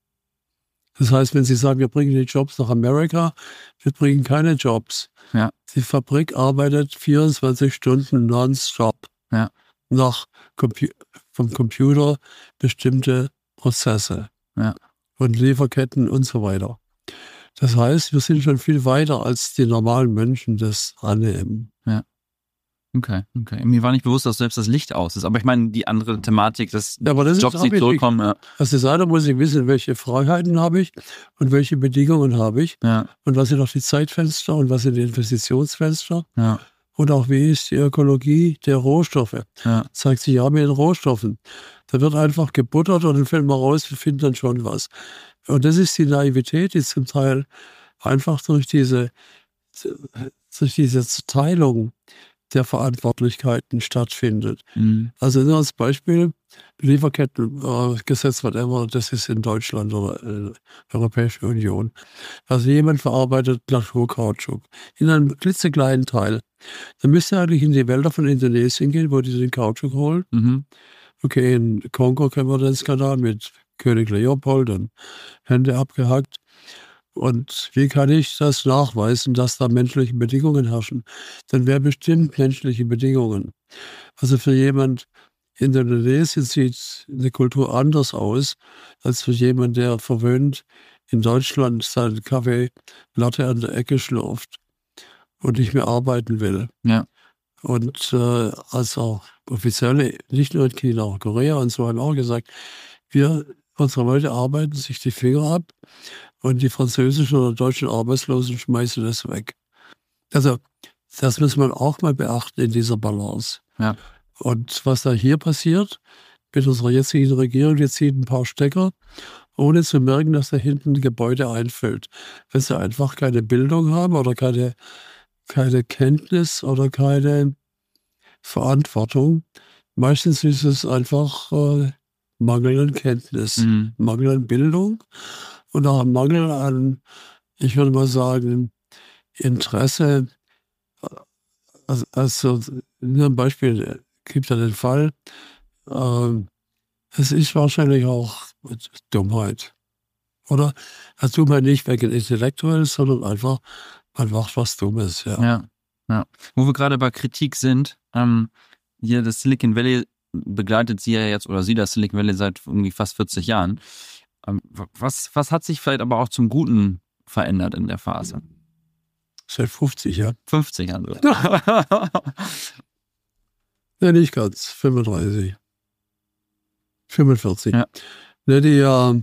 Das heißt, wenn Sie sagen, wir bringen die Jobs nach Amerika, wir bringen keine Jobs. Ja. Die Fabrik arbeitet vierundzwanzig Stunden nonstop. Ja. Nach Compu- vom Computer bestimmte Prozesse. Ja. Und Lieferketten und so weiter. Das heißt, wir sind schon viel weiter, als die normalen Menschen das annehmen. Ja. Okay, okay. Mir war nicht bewusst, dass selbst das Licht aus ist. Aber ich meine, die andere Thematik, dass ja, aber das Jobs nicht zurückkommen. Ja. Als Designer muss ich wissen, welche Freiheiten habe ich und welche Bedingungen habe ich. Ja. Und was sind auch die Zeitfenster und was sind die Investitionsfenster. Ja. Und auch wie ist die Ökologie der Rohstoffe. Ja. Das zeigt sich ja mit den Rohstoffen. Da wird einfach gebuttert und dann fällt man raus, wir finden dann schon was. Und das ist die Naivität, die zum Teil einfach durch diese, durch diese Zerteilung der Verantwortlichkeiten stattfindet. Mhm. Also nur als Beispiel, Lieferkettengesetz, äh, whatever, das ist in Deutschland oder äh, Europäische Union. Also jemand verarbeitet Naturkautschuk in einem klitzekleinen Teil. Dann müsste er eigentlich in die Wälder von Indonesien gehen, wo die den Kautschuk holen. Mhm. Okay, in Kongo kennen wir den Skandal mit König Leopold und Hände abgehackt. Und wie kann ich das nachweisen, dass da menschliche Bedingungen herrschen? Dann wäre bestimmt menschliche Bedingungen. Also für jemand in Indonesien sieht eine Kultur anders aus, als für jemand, der verwöhnt in Deutschland seinen Kaffee Latte an der Ecke schlürft und nicht mehr arbeiten will. Ja. Und äh, als auch Offizielle, nicht nur in China, auch Korea und so, haben auch gesagt, wir Unsere Leute arbeiten sich die Finger ab und die französischen oder deutschen Arbeitslosen schmeißen das weg. Also das muss man auch mal beachten in dieser Balance. Ja. Und was da hier passiert mit unserer jetzigen Regierung, die zieht ein paar Stecker, ohne zu merken, dass da hinten ein Gebäude einfällt. Wenn sie einfach keine Bildung haben oder keine, keine Kenntnis oder keine Verantwortung. Meistens ist es einfach äh, Mangel an Kenntnis, mhm. Mangel an Bildung und auch Mangel an, ich würde mal sagen, Interesse. Also, also nur ein Beispiel, gibt ja den Fall, äh, es ist wahrscheinlich auch Dummheit. Oder? Also Dummheit nicht wegen intellektuell, sondern einfach, man macht was Dummes. Ja. Ja, ja. Wo wir gerade bei Kritik sind, ähm, hier das Silicon Valley begleitet sie ja jetzt, oder sie das Silicon Valley seit irgendwie fast vierzig Jahren. Ähm, was, was hat sich vielleicht aber auch zum Guten verändert in der Phase? Seit fünfzig Jahren. fünfzig Jahren. Ja, nicht ganz. fünfunddreißig. fünfundvierzig. Ja. Ne, die, äh,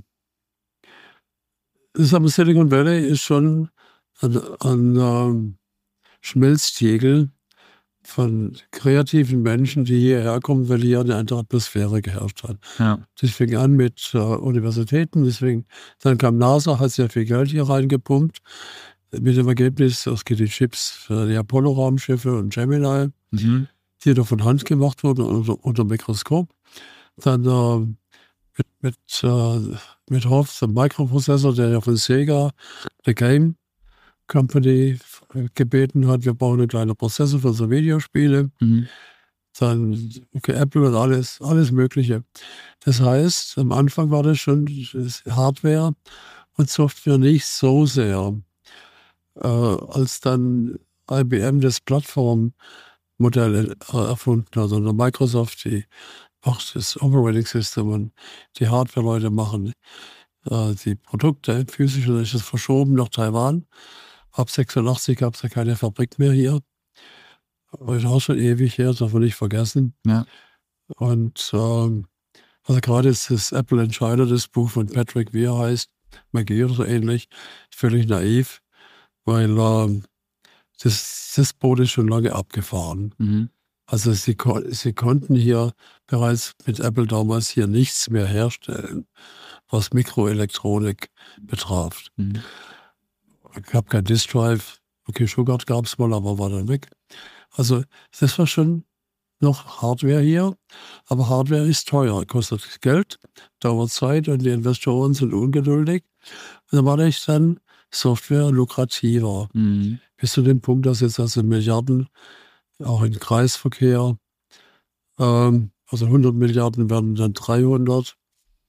das am Silicon Valley ist schon ein, ein ähm, Schmelztiegel von kreativen Menschen, die hierher kommen, weil hier eine andere Atmosphäre geherrscht hat. Ja. Das fing an mit äh, Universitäten, deswegen, dann kam NASA, hat sehr viel Geld hier reingepumpt, mit dem Ergebnis, es gibt die Chips für die Apollo-Raumschiffe und Gemini, Mhm. die da von Hand gemacht wurden unter, unter Mikroskop. Dann äh, mit, mit, äh, mit Hoff, dem Microprozessor, der ja von Sega, der Game Company, gebeten hat, wir brauchen einen kleinen Prozessor für so Videospiele. Mhm. Dann okay, Apple und alles, alles Mögliche. Das heißt, am Anfang war das schon Hardware und Software nicht so sehr. Äh, als dann I B M das Plattformmodell erfunden hat und Microsoft die macht das Operating System und die Hardware-Leute machen äh, die Produkte physisch, und dann ist es verschoben nach Taiwan. Ab sechsundachtzig gab es ja keine Fabrik mehr hier. Das ist auch schon ewig her, das darf man nicht vergessen. Ja. Und ähm, also gerade ist das Apple Entscheider, das Buch von Patrick, wie er heißt, Magie oder so ähnlich, völlig naiv, weil ähm, das, das Boot ist schon lange abgefahren. Mhm. Also sie, sie konnten hier bereits mit Apple damals hier nichts mehr herstellen, was Mikroelektronik betraf. Mhm. Es gab kein Disk Drive, okay, Sugar gab es mal, aber war dann weg. Also das war schon noch Hardware hier, aber Hardware ist teuer, kostet Geld, dauert Zeit und die Investoren sind ungeduldig. Und dann war ich dann Software lukrativer. Mhm. Bis zu dem Punkt, dass jetzt also Milliarden, auch im Kreisverkehr, ähm, also hundert Milliarden werden dann dreihundert.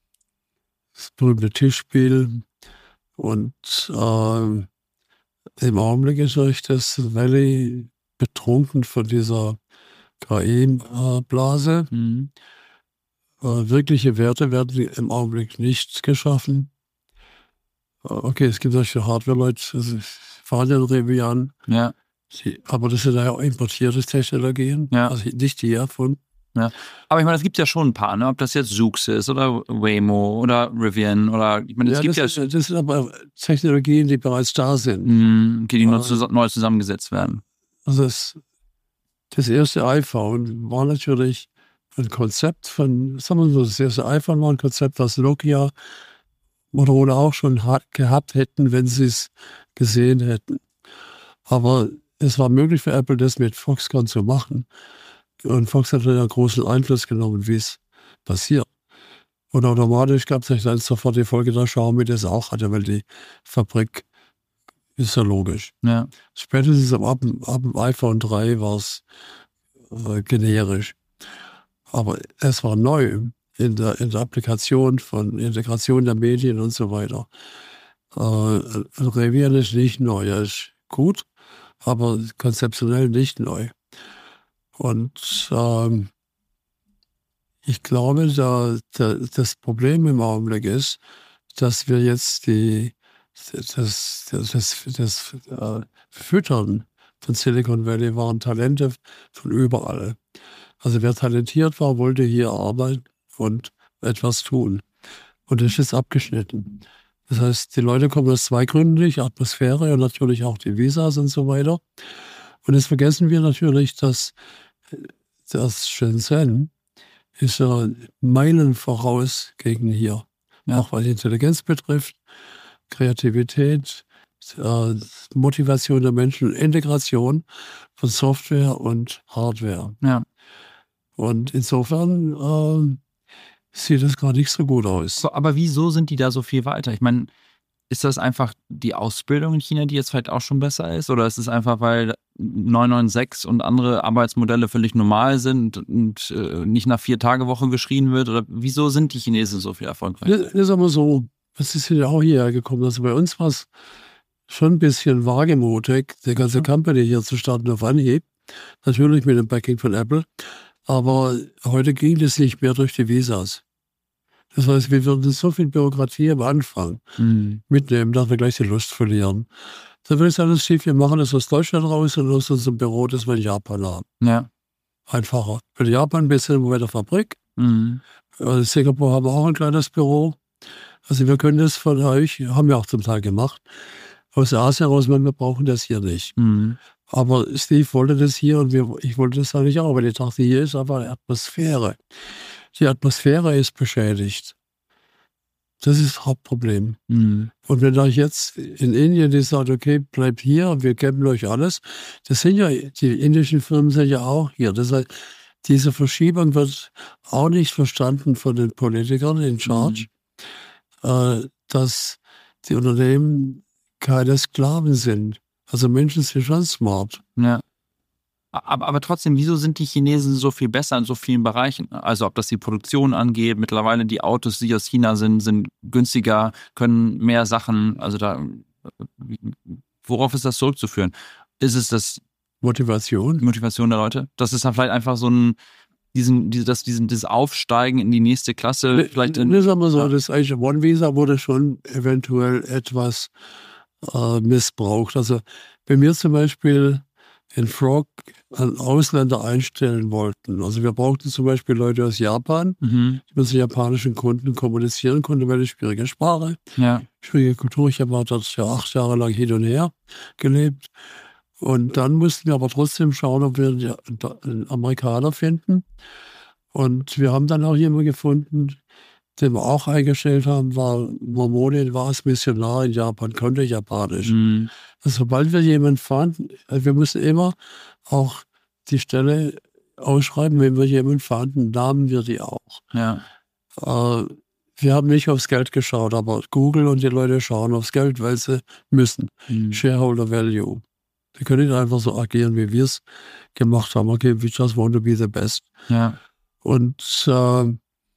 Das berühmte Tischspiel. Und ähm, im Augenblick ist euch das Valley betrunken von dieser K I-Blase. Mhm. Äh, wirkliche Werte werden im Augenblick nicht geschaffen. Äh, okay, es gibt solche Hardware-Leute, also fahren ja Rivian. Ja. Die, aber das sind ja auch importierte Technologien, Ja. also nicht die erfunden. Ja. Aber ich meine, es gibt ja schon ein paar, ne? Ob das jetzt Zoox ist oder Waymo oder Rivian oder ich meine, es Ja, gibt das, ja. ist, das sind aber Technologien, die bereits da sind. Mh, okay, die Ja. neu, zus- neu zusammengesetzt werden. Also das, das erste iPhone war natürlich ein Konzept von, sagen wir so, das erste iPhone war ein Konzept, was Nokia, Motorola auch schon hat, gehabt hätten, wenn sie es gesehen hätten. Aber es war möglich für Apple, das mit Foxconn zu machen. Und Fox hat ja großen Einfluss genommen, wie es passiert. Und automatisch gab es dann sofort die Folge, dass Xiaomi das auch hatte, weil die Fabrik ist ja logisch. Ja. Spätestens ab, ab dem iPhone drei war es äh, generisch. Aber es war neu in der, in der Applikation von Integration der Medien und so weiter. Äh, Rivian ist nicht neu, er ist gut, aber konzeptionell nicht neu. Und ähm, ich glaube, da, da, das Problem im Augenblick ist, dass wir jetzt die, das, das, das, das äh, Füttern von Silicon Valley waren Talente von überall. Also wer talentiert war, wollte hier arbeiten und etwas tun. Und das ist jetzt abgeschnitten. Das heißt, die Leute kommen aus zwei Gründen nicht, Atmosphäre und natürlich auch die Visas und so weiter. Und jetzt vergessen wir natürlich, dass das Shenzhen ist ja Meilen voraus gegen hier. Ja. Auch was Intelligenz betrifft, Kreativität, äh, Motivation der Menschen, Integration von Software und Hardware. Ja. Und insofern äh, sieht es gar nicht so gut aus. So, aber wieso sind die da so viel weiter? Ich meine, ist das einfach die Ausbildung in China, die jetzt vielleicht auch schon besser ist? Oder ist es einfach, weil neun neun sechs und andere Arbeitsmodelle völlig normal sind und äh, nicht nach vier Tage Woche geschrien wird? Oder wieso sind die Chinesen so viel erfolgreich? Das, das ist aber so, das ist ja auch hierher gekommen. Also bei uns war es schon ein bisschen wagemutig, die ganze Company hier zu starten auf Anhieb. Natürlich mit dem Backing von Apple. Aber heute ging das nicht mehr durch die Visas. Das heißt, wir würden so viel Bürokratie am Anfang mhm. mitnehmen, dass wir gleich die Lust verlieren. Dann würde ich sagen, das schief, wir machen das aus Deutschland raus und aus unserem Büro, das wir in Japan haben. Ja. Einfacher. Für Japan ein bisschen bei der Fabrik. Mhm. In Singapur haben wir auch ein kleines Büro. Also wir können das von euch, haben wir auch zum Teil gemacht, aus Asien raus, weil wir brauchen das hier nicht. Mhm. Aber Steve wollte das hier und wir, ich wollte das eigentlich auch, weil ich dachte, hier ist aber eine Atmosphäre. Die Atmosphäre ist beschädigt. Das ist das Hauptproblem. Mhm. Und wenn euch jetzt in Indien die sagt, okay, bleibt hier, wir geben euch alles, das sind ja, die indischen Firmen sind ja auch hier. Das heißt, diese Verschiebung wird auch nicht verstanden von den Politikern in Charge, mhm. äh, dass die Unternehmen keine Sklaven sind. Also Menschen sind schon smart. Ja. Aber, aber trotzdem, wieso sind die Chinesen so viel besser in so vielen Bereichen? Also ob das die Produktion angeht, mittlerweile die Autos, die aus China sind, sind günstiger, können mehr Sachen, also da, worauf ist das zurückzuführen? Ist es das Motivation? Motivation der Leute? Das ist dann vielleicht einfach so ein, diesen, das, diesen, dieses Aufsteigen in die nächste Klasse. Ne, vielleicht in, ne, sagen wir so, ja. Das One-Visa wurde schon eventuell etwas äh, missbraucht. Also wenn wir zum Beispiel in Frog einen Ausländer einstellen wollten. Also wir brauchten zum Beispiel Leute aus Japan, mhm. die mit japanischen Kunden kommunizieren konnten, weil eine schwierige Sprache, ja. schwierige Kultur. Ich habe dort ja acht Jahre lang hin und her gelebt. Und dann mussten wir aber trotzdem schauen, ob wir einen Amerikaner finden. Und wir haben dann auch jemanden gefunden, den wir auch eingestellt haben, war Momone, war als Missionar in Japan, konnte Japanisch. Mhm. Also, sobald wir jemanden fanden, wir müssen immer auch die Stelle ausschreiben, wenn wir jemanden fanden, nahmen wir die auch. Ja. Äh, wir haben nicht aufs Geld geschaut, aber Google und die Leute schauen aufs Geld, weil sie müssen. Mhm. Shareholder Value. Die können nicht einfach so agieren, wie wir es gemacht haben. Okay, we just want to be the best. Ja. Und äh,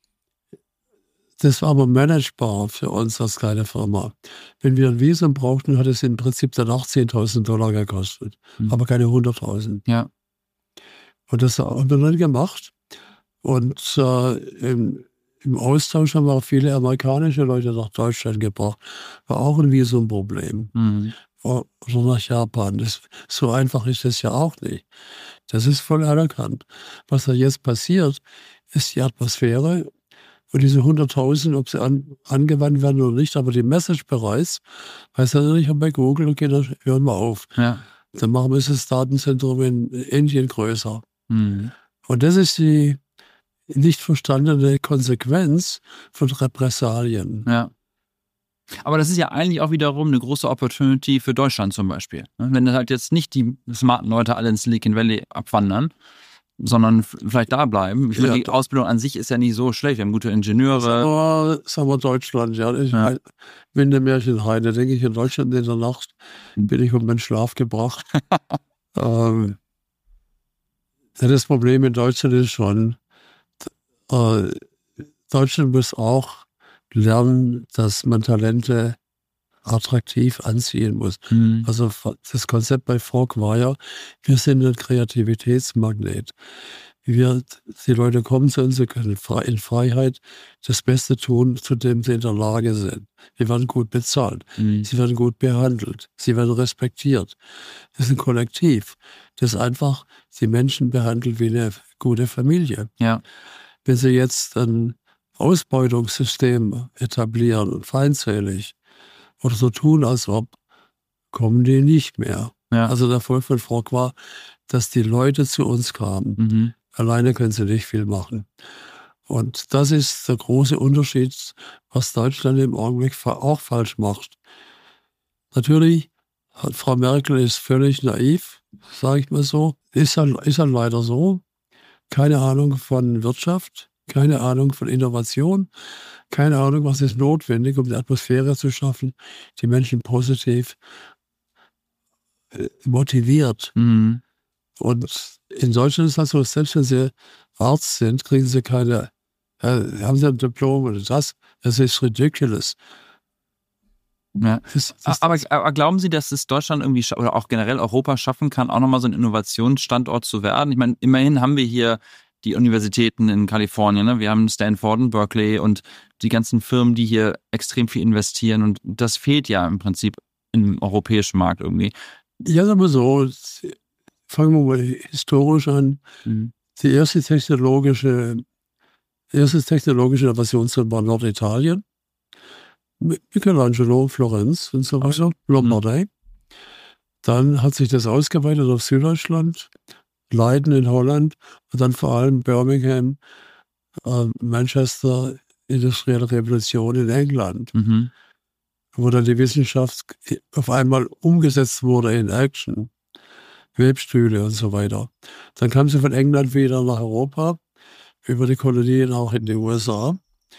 das war aber managebar für uns als kleine Firma. Wenn wir ein Visum brauchten, hat es im Prinzip dann auch zehntausend Dollar gekostet, mhm. aber keine hunderttausend. Ja. Und das haben wir dann gemacht. Und äh, im, im Austausch haben wir auch viele amerikanische Leute nach Deutschland gebracht. War auch ein Visumproblem. Mhm. Oder nach Japan. Das, so einfach ist das ja auch nicht. Das ist voll anerkannt. Was da jetzt passiert, ist die Atmosphäre. Und diese hunderttausend, ob sie an, angewandt werden oder nicht, aber die Message bereits, heißt ja nicht bei Google, okay, dann hören wir auf. Ja. Dann machen wir das Datenzentrum in Indien größer. Mhm. Und das ist die nicht verstandene Konsequenz von Repressalien. Ja. Aber das ist ja eigentlich auch wiederum eine große Opportunity für Deutschland zum Beispiel. Wenn halt jetzt nicht die smarten Leute alle in Silicon Valley abwandern, sondern vielleicht da bleiben. Ich meine, ja, die Ausbildung an sich ist ja nicht so schlecht. Wir haben gute Ingenieure. Aber sagen wir Deutschland, ja. Ich ja. bin der Märchenheide. Denke ich, in Deutschland in der Nacht bin ich um meinen Schlaf gebracht. ähm, das Problem in Deutschland ist schon, äh, Deutschland muss auch lernen, dass man Talente attraktiv anziehen muss. Mhm. Also das Konzept bei Frog war ja, wir sind ein Kreativitätsmagnet. Wir, die Leute kommen zu uns, sie können in Freiheit das Beste tun, zu dem sie in der Lage sind. Sie werden gut bezahlt, mhm. sie werden gut behandelt, sie werden respektiert. Das ist ein Kollektiv, das einfach die Menschen behandelt wie eine gute Familie. Ja. Wenn sie jetzt einen Ausbeutungssystem etablieren und feindselig oder so tun, als ob, kommen die nicht mehr. Ja. Also der Erfolg von Frog war, dass die Leute zu uns kamen. Mhm. Alleine können sie nicht viel machen. Und das ist der große Unterschied, was Deutschland im Augenblick auch falsch macht. Natürlich, Frau Merkel ist völlig naiv, sage ich mal so. Ist halt, ist halt leider so. Keine Ahnung von Wirtschaft, keine Ahnung von Innovation, keine Ahnung, was ist notwendig, um die Atmosphäre zu schaffen, die Menschen positiv motiviert. Mhm. Und in Deutschland ist das so, selbst wenn sie Arzt sind, kriegen sie keine, äh, haben sie ein Diplom oder das. Das ist ridiculous. Ja. Das, das, aber, aber glauben Sie, dass es Deutschland irgendwie oder auch generell Europa schaffen kann, auch nochmal so ein Innovationsstandort zu werden? Ich meine, immerhin haben wir hier die Universitäten in Kalifornien, ne? Wir haben Stanford und Berkeley und die ganzen Firmen, die hier extrem viel investieren, und das fehlt ja im Prinzip im europäischen Markt irgendwie. Ja, sagen wir so, fangen wir mal historisch an. Mhm. Die erste technologische, erste technologische Innovation war Norditalien. Michelangelo, Florenz und so weiter, Lombardei. Mhm. Dann hat sich das ausgeweitet auf Süddeutschland, Leiden in Holland und dann vor allem Birmingham, äh, Manchester, industrielle Revolution in England, mhm. wo dann die Wissenschaft auf einmal umgesetzt wurde in Action, Webstühle und so weiter. Dann kam sie von England wieder nach Europa, über die Kolonien auch in die U S A.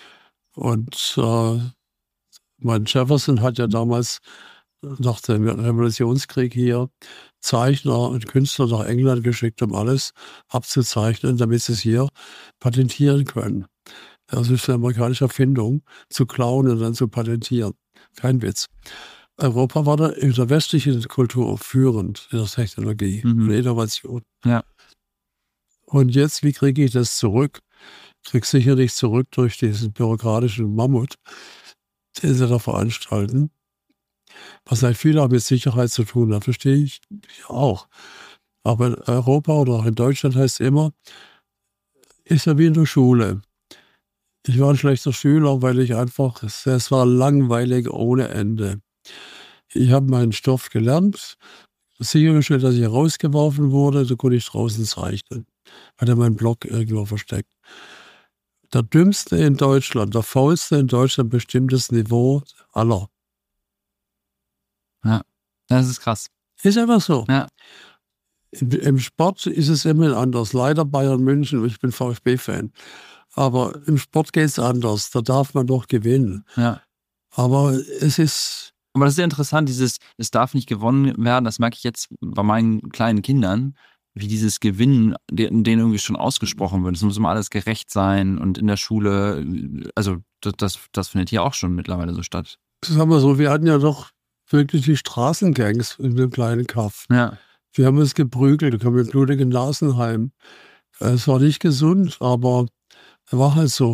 Und äh, mein Jefferson hat ja damals nach dem Revolutionskrieg hier Zeichner und Künstler nach England geschickt, um alles abzuzeichnen, damit sie es hier patentieren können. Das ist eine amerikanische Erfindung, zu klauen und dann zu patentieren. Kein Witz. Europa war da in der westlichen Kultur führend in der Technologie und mhm. Innovation. Ja. Und jetzt, wie kriege ich das zurück? Ich kriege es sicherlich zurück durch diesen bürokratischen Mammut, den sie da veranstalten. Was halt viel auch mit Sicherheit zu tun hat, verstehe ich auch. Aber in Europa oder auch in Deutschland heißt es immer, ist ja wie in der Schule. Ich war ein schlechter Schüler, weil ich einfach, es war langweilig ohne Ende. Ich habe meinen Stoff gelernt, sichergestellt, dass ich rausgeworfen wurde, so konnte ich draußen zeichnen. Hatte meinen Block irgendwo versteckt. Der Dümmste in Deutschland, der Faulste in Deutschland bestimmt das Niveau aller. Ja, das ist krass. Ist einfach so. Ja. Im, Im Sport ist es immer anders. Leider Bayern München, ich bin VfB-Fan. Aber im Sport geht es anders. Da darf man doch gewinnen. Ja. Aber es ist... Aber das ist sehr interessant, dieses, es darf nicht gewonnen werden, das merke ich jetzt bei meinen kleinen Kindern, wie dieses Gewinnen, denen irgendwie schon ausgesprochen wird. Es muss immer alles gerecht sein und in der Schule, also das, das, das findet hier auch schon mittlerweile so statt. Sagen wir so, wir hatten ja doch wirklich die Straßengangs in dem kleinen Kaff. Ja. Wir haben uns geprügelt, wir kamen mit blutigen Nasen heim. Es war nicht gesund, aber es war halt so.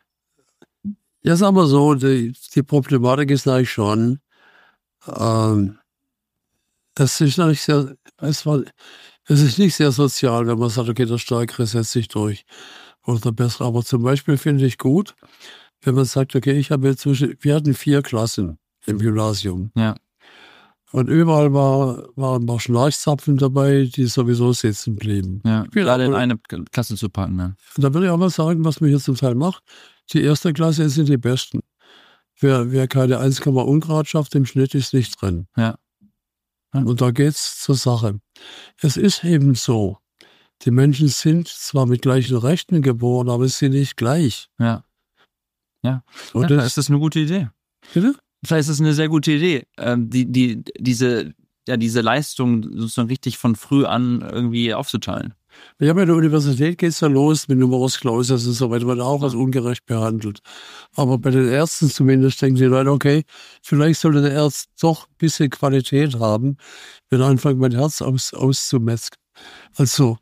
Ja, sagen wir so, die, die Problematik ist eigentlich schon, ähm, es ist nicht sehr, es war, es ist nicht sehr sozial, wenn man sagt, okay, der Stärkere setzt sich durch oder der Bessere. Aber zum Beispiel finde ich gut, wenn man sagt, okay, ich habe jetzt zwischen, wir hatten vier Klassen im Gymnasium. Ja. Und überall war, waren mal Schnarchzapfen dabei, die sowieso sitzen blieben. Ja, gerade in eine Klasse zu packen. Ne? Und da würde ich auch mal sagen, was man hier zum Teil macht. Die erste Klasse sind die Besten. Wer, wer keine eins Komma Ungrad schafft, im Schnitt ist nicht drin. Ja. Ja. Und da geht's zur Sache. Es ist eben so, die Menschen sind zwar mit gleichen Rechten geboren, aber sie sind nicht gleich. Ja. Ja. Und ja, das, ist das eine gute Idee. Bitte? Vielleicht ist es eine sehr gute Idee, ähm, die, die, diese, ja, diese Leistung sozusagen richtig von früh an irgendwie aufzuteilen. Ja, bei der Universität geht es ja los mit Numerus Clausus und so weiter, wird auch was ungerecht behandelt. Aber bei den Ärzten zumindest denken die Leute, okay, vielleicht sollte der Arzt doch ein bisschen Qualität haben, wenn er anfängt, mein Herz aus, auszumetzen. Also,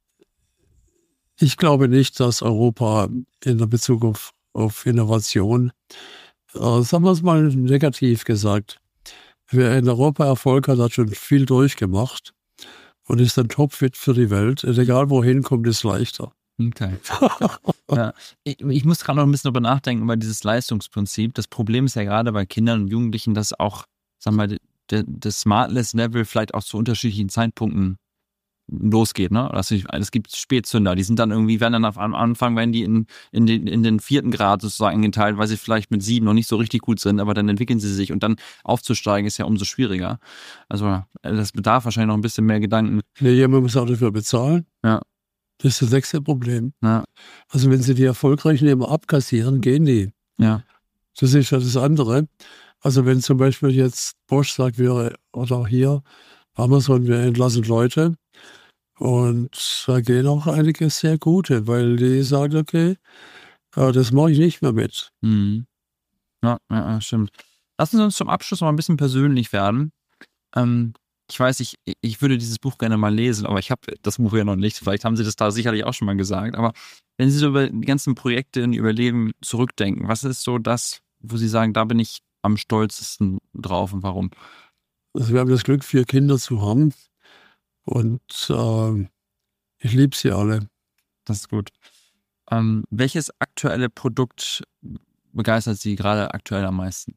ich glaube nicht, dass Europa in der Bezug auf, auf Innovation, äh, sagen wir es mal negativ gesagt, wer in Europa Erfolg hat, hat schon viel durchgemacht. Und ist dann topfit für die Welt. Und egal wohin, kommt es leichter. Okay. Ja. Ich, ich muss gerade noch ein bisschen darüber nachdenken, über dieses Leistungsprinzip. Das Problem ist ja gerade bei Kindern und Jugendlichen, dass auch, sagen wir mal, der, das Smartness-Level vielleicht auch zu unterschiedlichen Zeitpunkten losgeht, ne? Also es gibt Spätzünder, die sind dann irgendwie, werden dann am Anfang, werden die in, in, den, in den vierten Grad sozusagen geteilt, weil sie vielleicht mit sieben noch nicht so richtig gut sind, aber dann entwickeln sie sich und dann aufzusteigen ist ja umso schwieriger. Also das bedarf wahrscheinlich noch ein bisschen mehr Gedanken. Nee, jemand muss auch dafür bezahlen. Ja. Das ist das nächste Problem. Ja. Also wenn sie die Erfolgreichen immer abkassieren, gehen die. Ja. Das ist ja das andere. Also wenn zum Beispiel jetzt Bosch sagt, wir, oder auch hier Amazon, wir entlassen Leute, und da gehen auch einige sehr gute, weil die sagen, okay, das mache ich nicht mehr mit. Mhm. Ja, ja, stimmt. Lassen Sie uns zum Abschluss noch mal ein bisschen persönlich werden. Ähm, ich weiß, ich, ich würde dieses Buch gerne mal lesen, aber ich habe das Buch ja noch nicht. Vielleicht haben Sie das da sicherlich auch schon mal gesagt. Aber wenn Sie so über die ganzen Projekte in Ihr Leben zurückdenken, was ist so das, wo Sie sagen, da bin ich am stolzesten drauf und warum? Also wir haben das Glück, vier Kinder zu haben. Und äh, ich liebe sie alle. Das ist gut. Ähm, welches aktuelle Produkt begeistert Sie gerade aktuell am meisten?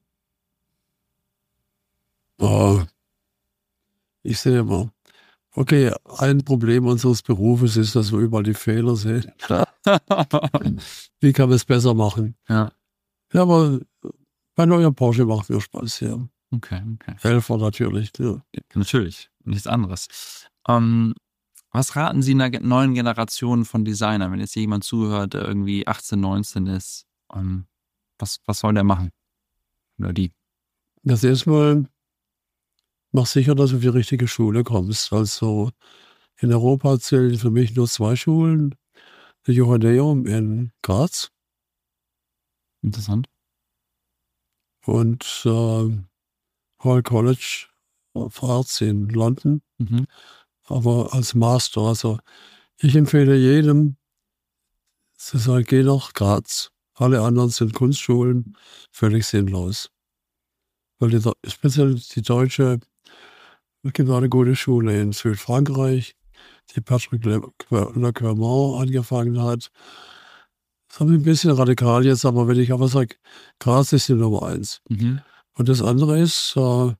Oh, ich sehe immer, okay, ein Problem unseres Berufes ist, dass wir überall die Fehler sehen. Wie kann man es besser machen? Ja. Ja, aber bei neuer Porsche macht mir Spaß, ja. Okay, okay. Helfer natürlich. Ja. Natürlich, nichts anderes. Ähm, was raten Sie einer neuen Generation von Designern, wenn jetzt jemand zuhört, der irgendwie achtzehn, neunzehn ist? Ähm, was, was soll der machen? Oder die? Das erstmal, mach sicher, dass du auf die richtige Schule kommst. Also in Europa zählen für mich nur zwei Schulen. Die Johanneum in Graz. Interessant. Und äh, Hall College of Arts in London. Mhm. Aber als Master. Also ich empfehle jedem zu sagen, geh nach Graz. Alle anderen sind Kunstschulen, völlig sinnlos. Weil die, speziell die deutsche, es gibt auch eine gute Schule in Südfrankreich, die Patrick Lecourmont angefangen hat. Das haben wir ein bisschen radikal jetzt, aber wenn ich aber sage, Graz ist die Nummer eins. Mhm. Und das andere ist, äh,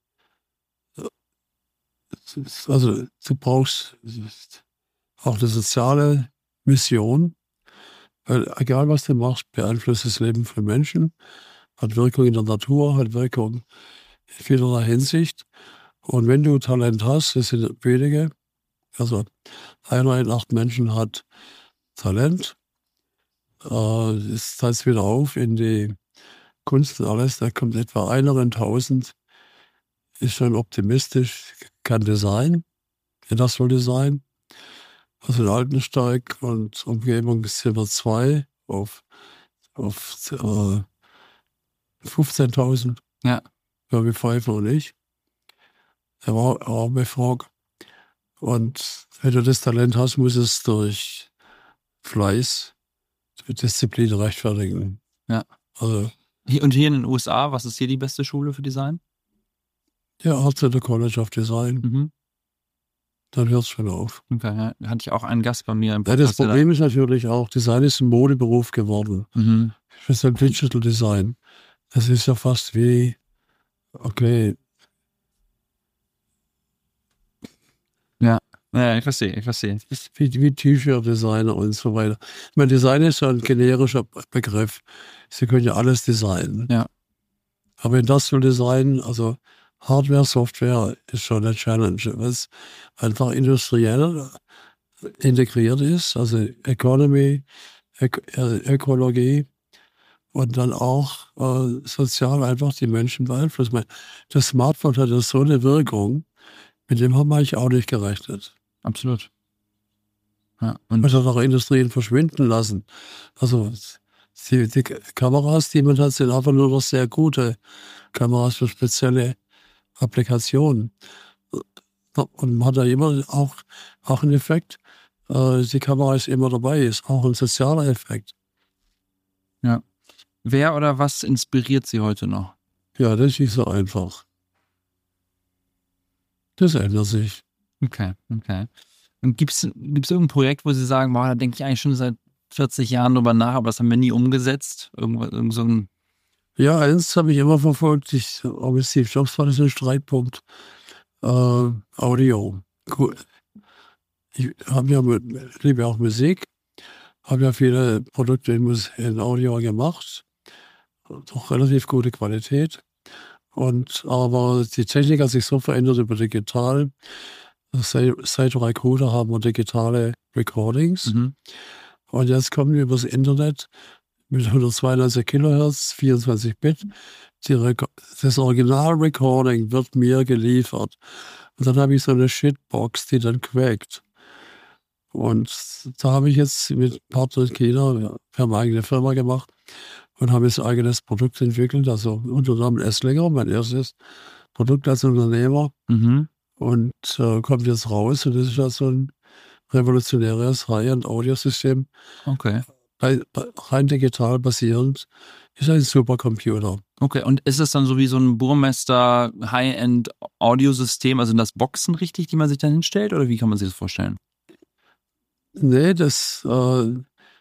also du brauchst auch eine soziale Mission, weil egal was du machst, beeinflusst das Leben von Menschen, hat Wirkung in der Natur, hat Wirkung in vielerlei Hinsicht. Und wenn du Talent hast, das sind wenige, also einer in acht Menschen hat Talent, äh, das teilt es wieder auf in die Kunst und alles, da kommt etwa einer in tausend, ist schon optimistisch, kann Design, Industrial Design. Also in Altensteig und Umgebung sind wir zwei auf, auf äh, fünfzehntausend. Ja. Ja, wie Pfeiffer und ich. Er war auch befragt. Und wenn du das Talent hast, muss es durch Fleiß, durch Disziplin rechtfertigen. Ja. Also, und hier in den U S A, was ist hier die beste Schule für Design? Ja, Arts Center College of Design. Mhm. Dann hört es schon auf. Okay, ja. Hatte ich auch einen Gast bei mir im Ja, das Problem ist natürlich auch, Design ist ein Modeberuf geworden. Mhm. Speziell Digital Design. Das ist ja fast wie, okay. Ja, ja, ich verstehe, ich verstehe. Wie, wie T-Shirt-Designer und so weiter. Ich meine, Design ist ja ein generischer Begriff. Sie können ja alles designen. Ja. Aber Industrial Design, also Hardware, Software ist schon eine Challenge, was einfach industriell integriert ist, also Economy, Ök Ökologie und dann auch äh, sozial einfach die Menschen beeinflusst. Das Smartphone hat ja so eine Wirkung, mit dem haben wir eigentlich auch nicht gerechnet. Absolut. Ja, und man hat auch Industrien verschwinden lassen. Also die, die Kameras, die man hat, sind einfach nur noch sehr gute Kameras für spezielle Applikationen. Und man hat da immer auch, auch einen Effekt, äh, die Kamera ist immer dabei, ist auch ein sozialer Effekt. Ja. Wer oder was inspiriert Sie heute noch? Ja, das ist nicht so einfach. Das ändert sich. Okay, okay. Und gibt es irgendein Projekt, wo Sie sagen, boah, da denke ich eigentlich schon seit vierzig Jahren drüber nach, aber das haben wir nie umgesetzt. Irgendwas, irgend so ein Ja, eins habe ich immer verfolgt. Ich, auch mit Steve Jobs war das ein Streitpunkt. Äh, Audio. Cool. Ich habe ja, liebe auch Musik, habe ja viele Produkte in, in Audio gemacht. Doch relativ gute Qualität. Und aber die Technik hat sich so verändert über digital. Seit, seit Recruiter haben wir digitale Recordings. Mhm. Und jetzt kommen wir übers Internet mit hundertzweiundneunzig Kilohertz, vierundzwanzig Bit. Die Rec- das Original-Recording wird mir geliefert. Und dann habe ich so eine Shitbox, die dann quäkt. Und da habe ich jetzt mit Partner in China, wir haben eine eigene Firma gemacht und haben jetzt ein eigenes Produkt entwickelt, also unter Namen Esslinger, mein erstes Produkt als Unternehmer. Mhm. Und äh, kommt jetzt raus und das ist ja so ein revolutionäres High-End-Audiosystem. Okay. Bei, bei, rein digital basierend, ist ein Supercomputer. Okay, und ist es dann so wie so ein Burmester High-End-Audiosystem, also sind das Boxen richtig, die man sich dann hinstellt, oder wie kann man sich das vorstellen? Nee, das, äh,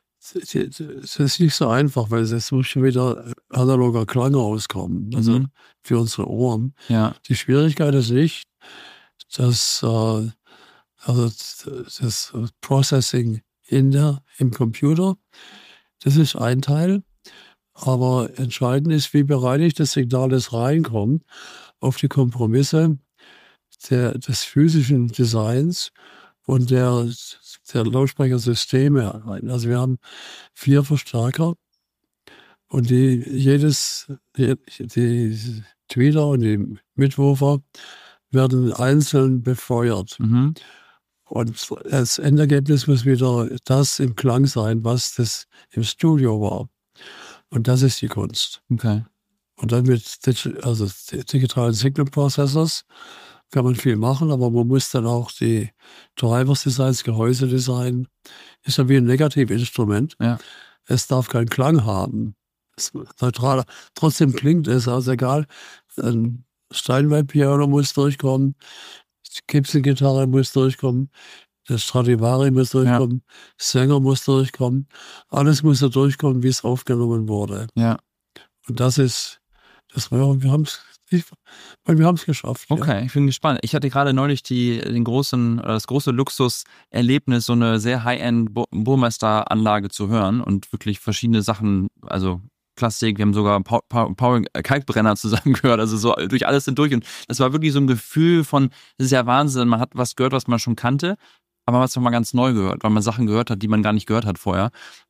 das ist nicht so einfach, weil es muss schon wieder analoger Klang rauskommen, also Mhm. für unsere Ohren. Ja. Die Schwierigkeit ist nicht, dass äh, also das Processing in der, im Computer, das ist ein Teil, aber entscheidend ist, wie bereinigt das Signal, das reinkommt, auf die Kompromisse der, des physischen Designs und der, der Lautsprechersysteme. Also wir haben vier Verstärker und die, jedes, die, die Tweeter und die Mitwurfer werden einzeln befeuert. Mhm. Und das Endergebnis muss wieder das im Klang sein, was das im Studio war. Und das ist die Kunst. Okay. Und dann mit also digitalen Signal Processors kann man viel machen, aber man muss dann auch die Drivers designen, das Gehäuse designen. Ist ja wie ein Negativinstrument. Ja. Es darf keinen Klang haben. Es ist neutral. Trotzdem klingt es, also egal. Ein Steinway-Piano muss durchkommen, die Gibson-Gitarre muss durchkommen, der Stradivari muss durchkommen, ja. Sänger muss durchkommen. Alles muss da durchkommen, wie es aufgenommen wurde. Ja. Und das ist, das wir, wir haben es wir haben es geschafft. Okay, ja. Ich bin gespannt. Ich hatte gerade neulich die, den großen, das große Luxuserlebnis, so eine sehr High-End Burmester-Anlage zu hören und wirklich verschiedene Sachen, also Klassik, wir haben sogar Paul, Paul, Paul Kalkbrenner zusammen gehört, also so durch alles hindurch. Und das war wirklich so ein Gefühl von, das ist ja Wahnsinn, man hat was gehört, was man schon kannte, aber man hat es nochmal ganz neu gehört, weil man Sachen gehört hat, die man gar nicht gehört hat vorher.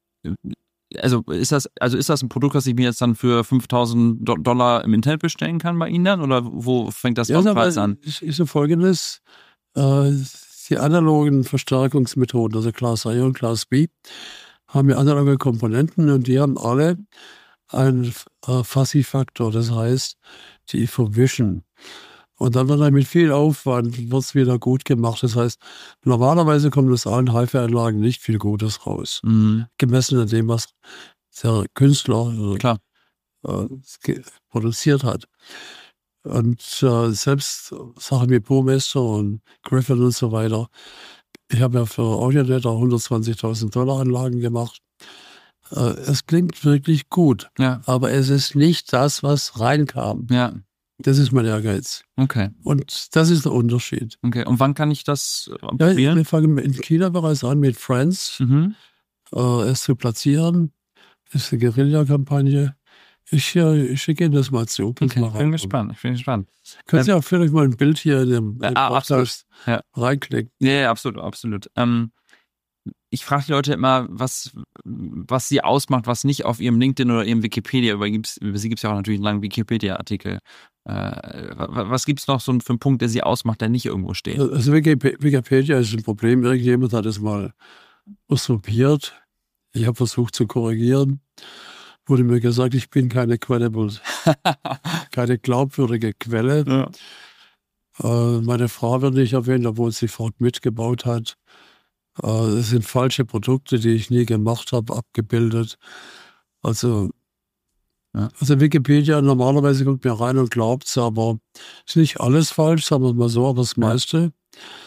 Also ist das, also ist das ein Produkt, das ich mir jetzt dann für fünftausend Dollar im Internet bestellen kann bei Ihnen dann? Oder wo fängt das ja, Preis an? Es ist so Folgendes, äh, die analogen Verstärkungsmethoden, also Class A und Class B, haben ja analoge Komponenten und die haben alle einen äh, Fuzzy-Faktor, das heißt, die verwischen. Und dann wird dann mit viel Aufwand wird's wieder gut gemacht. Das heißt, normalerweise kommt aus allen Hi-Fi-Anlagen nicht viel Gutes raus. Mhm. Gemessen an dem, was der Künstler Klar. Äh, produziert hat. Und äh, selbst Sachen wie Burmester und Griffin und so weiter. Ich habe ja für Audionet auch hundertzwanzigtausend Dollar Anlagen gemacht. Äh, es klingt wirklich gut. Ja. Aber es ist nicht das, was reinkam. Ja. Das ist mein Ehrgeiz. Okay. Und das ist der Unterschied. Okay. Und wann kann ich das Ja, probieren? wir fangen in China bereits an, mit Friends Mhm. äh, es zu platzieren. Das ist eine Guerilla-Kampagne. Ich, äh, ich schicke Ihnen das mal zu. Okay, ich bin gespannt. Ich bin gespannt. Können Sie auch vielleicht mal ein Bild hier in dem, Ja, dem ah, Podcast Ja. reinklicken? Ja, ja, absolut, absolut. Ähm, ich frage die Leute immer, was, was sie ausmacht, was nicht auf ihrem LinkedIn oder ihrem Wikipedia, über, gibt's, über sie gibt es ja auch natürlich einen langen Wikipedia-Artikel. Äh, was gibt es noch so für einen Punkt, der sie ausmacht, der nicht irgendwo steht? Also Wikipedia ist ein Problem. Irgendjemand hat es mal usurpiert. Ich habe versucht zu korrigieren. Wurde mir gesagt, ich bin keine credible, keine glaubwürdige Quelle. Ja. Äh, meine Frau wird nicht erwähnt, obwohl sie Ford mitgebaut hat. Äh, es sind falsche Produkte, die ich nie gemacht habe, abgebildet. Also, Ja. also Wikipedia, normalerweise kommt mir rein und glaubt es, aber ist nicht alles falsch, sagen wir mal so, aber das meiste.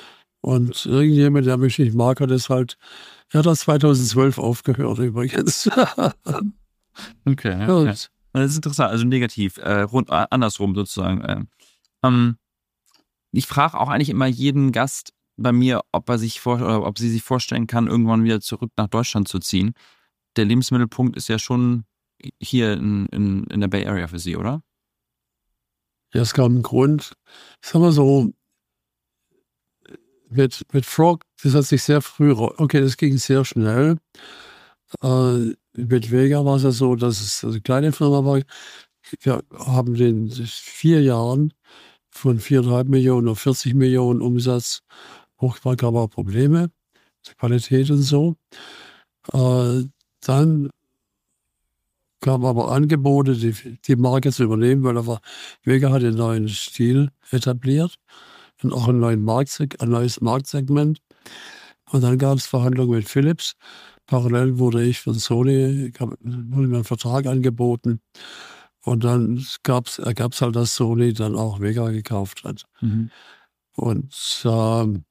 Und irgendjemand, der mich nicht mag, hat es halt, er hat das zweitausendzwölf aufgehört übrigens. Okay, ja, ja. Das ist interessant, also negativ, äh, rund, äh, andersrum sozusagen. Äh. Ähm, ich frage auch eigentlich immer jeden Gast bei mir, ob er sich vor, oder ob sie sich vorstellen kann, irgendwann wieder zurück nach Deutschland zu ziehen. Der Lebensmittelpunkt ist ja schon hier in, in, in der Bay Area für Sie, oder? Ja, es gab einen Grund. Sagen wir so, mit, mit Frog, das hat sich sehr früh, okay, das ging sehr schnell. Äh, mit Vega war es ja so, dass es eine kleine Firma war. Wir haben in vier Jahren von viereinhalb Millionen auf vierzig Millionen Umsatz hochgebracht, gab auch Probleme, Qualität und so. Äh, dann kamen aber Angebote, die, die Marke zu übernehmen, weil aber Vega hat einen neuen Stil etabliert und auch einen neuen Marktseg- ein neues Marktsegment. Und dann gab es Verhandlungen mit Philips. Parallel wurde ich von Sony, wurde mir ein Vertrag angeboten. Und dann gab's, ergab es halt, dass Sony dann auch Vega gekauft hat. Mhm. Und ähm,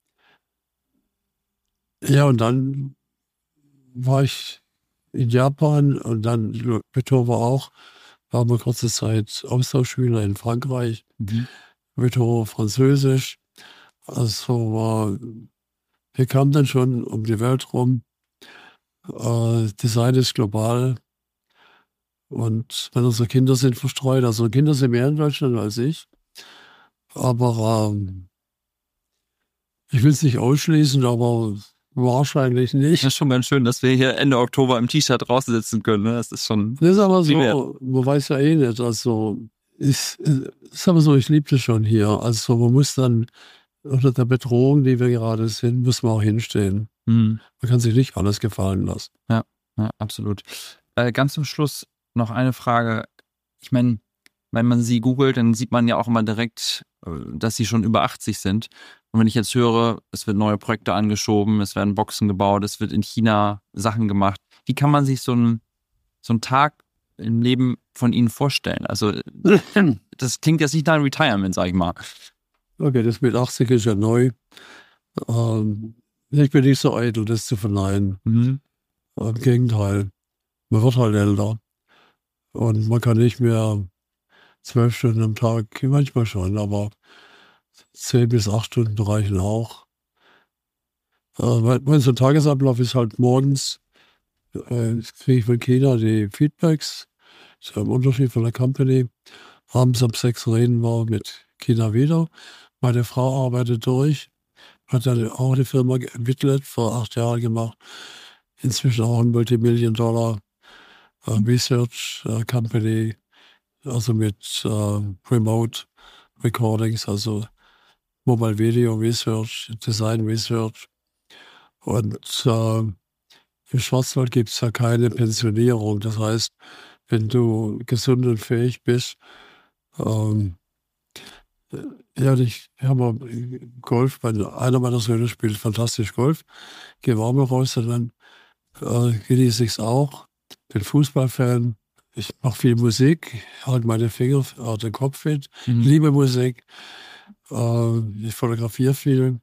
ja, und dann war ich in Japan und dann Vitoro auch, waren wir kurze Zeit Austauschschüler in Frankreich. Mhm. Vitoro Französisch. Also war, wir kamen dann schon um die Welt rum. Äh, Design ist global. Und wenn unsere Kinder sind verstreut, also Kinder sind mehr in Deutschland als ich. Aber ähm, ich will es nicht ausschließen, aber wahrscheinlich nicht. Das ist schon ganz schön, dass wir hier Ende Oktober im T-Shirt draußen sitzen können. Ne? Das ist schon. Das ist aber so, man weiß ja eh nicht. Also, ich, ist aber so, ich liebe das schon hier. Also, man muss dann unter der Bedrohung, die wir gerade sind, muss man auch hinstehen. Hm. Man kann sich nicht alles gefallen lassen. Ja, ja, absolut. Äh, ganz zum Schluss noch eine Frage. Ich meine, wenn man sie googelt, dann sieht man ja auch immer direkt, dass sie schon über achtzig sind. Und wenn ich jetzt höre, es wird neue Projekte angeschoben, es werden Boxen gebaut, es wird in China Sachen gemacht. Wie kann man sich so einen so einen Tag im Leben von Ihnen vorstellen? Also das klingt jetzt nicht nach einem Retirement, sag ich mal. Okay, das mit achtzig ist ja neu. Ähm, ich bin nicht so eitel, das zu verneinen. Mhm. Im Gegenteil, man wird halt älter. Und man kann nicht mehr zwölf Stunden am Tag, manchmal schon, aber zehn bis acht Stunden reichen auch. Äh, mein so Tagesablauf ist halt morgens, äh, kriege ich von China die Feedbacks, das ist ein Unterschied von der Company. Abends um sechs reden wir mit China wieder. Meine Frau arbeitet durch, hat dann auch eine Firma entwickelt, vor acht Jahren gemacht. Inzwischen auch ein Multimillion-Dollar äh, Research äh, Company, also mit äh, Remote Recordings, also Mobile Video Research, Design Research. Und äh, im Schwarzwald gibt es ja keine Pensionierung. Das heißt, wenn du gesund und fähig bist, ähm, ja, ich habe Golf, meine, einer meiner Söhne spielt fantastisch Golf, gehe warm raus und dann äh, genieße ich es auch. Bin Fußballfan, ich mache viel Musik, halte meine Finger, äh, den Kopf fit, mhm. liebe Musik, äh, ich fotografiere viel.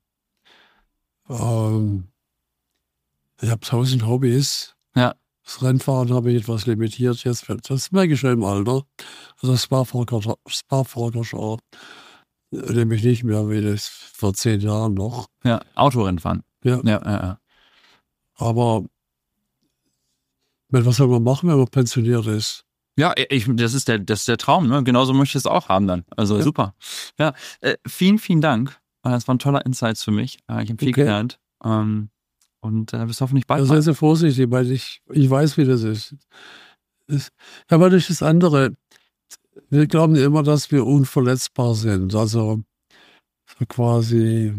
Ähm, ich habe tausend Hobbys. Ja. Das Rennfahren habe ich etwas limitiert jetzt. Das merke ich schon im Alter. Also Spa-Francorchamps nehme ich nicht mehr wie das vor zehn Jahren noch. Ja, Autorennfahren. Ja. Ja, ja, ja. Aber was soll man machen, wenn man pensioniert ist? Ja, ich, das ist der, das ist der Traum, ne? Genauso möchte ich es auch haben dann. Also ja. Super. Ja, äh, vielen, vielen Dank. Das waren tolle Insights für mich. Ich habe viel okay. gelernt. Ähm, und äh, bis hoffentlich bald. Ja, seien Sie vorsichtig, weil ich, ich weiß, wie das ist. ist. Ja, aber durch das andere, wir glauben immer, dass wir unverletzbar sind. Also so quasi,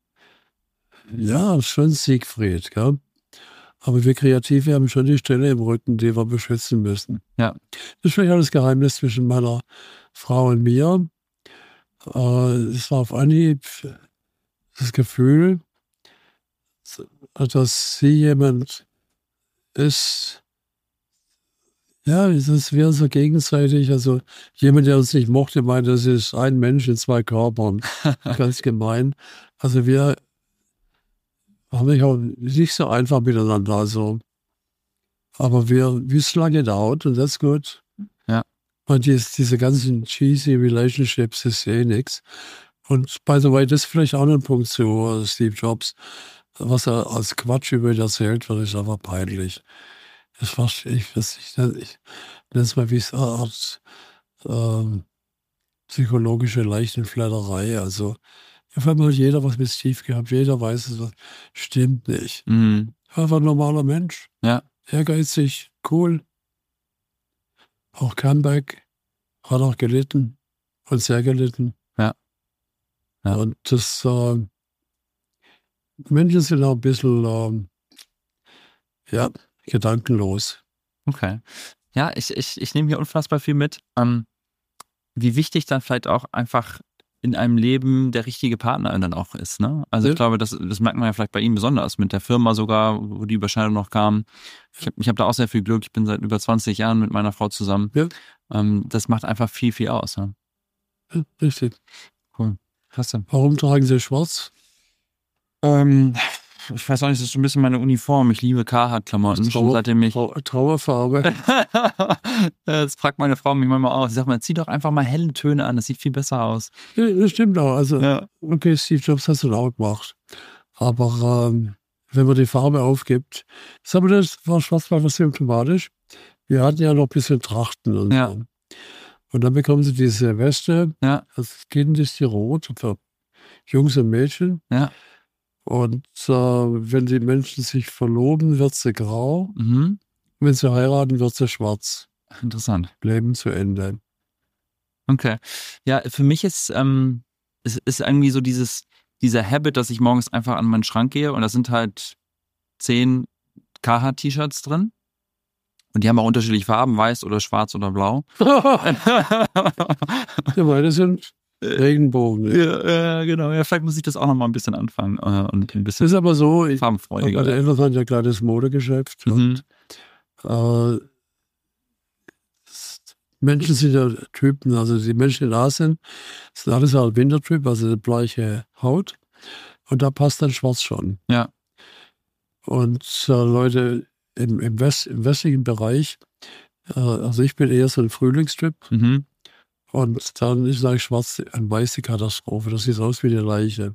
ja, schon Siegfried, gell? Aber wir Kreative haben schon die Stelle im Rücken, die wir beschützen müssen. Ja. Das ist vielleicht auch das Geheimnis zwischen meiner Frau und mir. Äh, es war auf Anhieb das Gefühl, dass sie jemand ist, ja, das wäre so gegenseitig, also jemand, der uns nicht mochte, meint, das ist ein Mensch in zwei Körpern. Ganz gemein. Also wir haben wir auch nicht so einfach miteinander. Also, aber wir, wir slug it out und that's good. Ja. Und diese, diese ganzen cheesy Relationships ist eh nix. Und by the way, das ist vielleicht auch noch ein Punkt zu uh, Steve Jobs. Was er als Quatsch über ihn erzählt wird, ist einfach peinlich. Das verstehe ich, ich, ich, ich nenne es mal wie so eine Art ähm, psychologische Leichenflatterei. Also, auf einmal jeder was mit Steve gehabt, jeder weiß es, stimmt nicht. Mhm. Einfach ein normaler Mensch. Ja. Ehrgeizig, cool. Auch Comeback, hat auch gelitten und sehr gelitten. Ja. Ja. Und das, äh, Menschen sind auch ein bisschen, äh, ja, gedankenlos. Okay. Ja, ich, ich, ich nehme hier unfassbar viel mit. Ähm, wie wichtig dann vielleicht auch einfach in einem Leben der richtige Partner dann auch ist. Ne? Also ja. ich glaube, das, das merkt man ja vielleicht bei ihm besonders, mit der Firma sogar, wo die Überschneidung noch kam. Ich habe ich hab da auch sehr viel Glück. Ich bin seit über zwanzig Jahren mit meiner Frau zusammen. Ja. Ähm, das macht einfach viel, viel aus. Ne? Ja, richtig. Cool. Krass. Warum tragen Sie schwarz? Ähm, ich weiß auch nicht, das ist so ein bisschen meine Uniform. Ich liebe Carhartt-Klamotten, schon seitdem ich... Trau Trauerfarbe. Das fragt meine Frau mich manchmal auch. Sie sagt mal, zieh doch einfach mal helle Töne an, das sieht viel besser aus. Ja, das stimmt auch. Also, ja. Okay, Steve Jobs hat es dann auch gemacht. Aber ähm, wenn man die Farbe aufgibt, das, aber das war Schwarzwald was symptomatisch. Wir hatten ja noch ein bisschen Trachten und ja. so. Und dann bekommen sie diese Weste. Ja. Das Kind ist die rot für Jungs und Mädchen. Ja. Und äh, wenn die Menschen sich verloben, wird sie grau. Mhm. Wenn sie heiraten, wird sie schwarz. Interessant. Leben zu Ende. Okay. Ja, für mich ist ähm, es ist irgendwie so dieses dieser Habit, dass ich morgens einfach an meinen Schrank gehe und da sind halt zehn Carhartt-T-Shirts drin. Und die haben auch unterschiedliche Farben, weiß oder schwarz oder blau. Ja, meine sind Regenbogen. Ja, ja, genau. Ja, vielleicht muss ich das auch noch mal ein bisschen anfangen äh, und ein bisschen das ist aber so, ich, farbenfreudiger. meine Eltern haben ja ein kleines Modegeschäft. Mhm. Und, äh, Menschen sind ja Typen, also die Menschen, die da sind, sind alles halt Wintertyp, also eine bleiche Haut. Und da passt dann schwarz schon. Ja. Und äh, Leute im, im, West, im westlichen Bereich, äh, also ich bin eher so ein Frühlingstyp. Mhm. Und dann ist eigentlich schwarz eine weiße Katastrophe. Das sieht aus wie eine Leiche.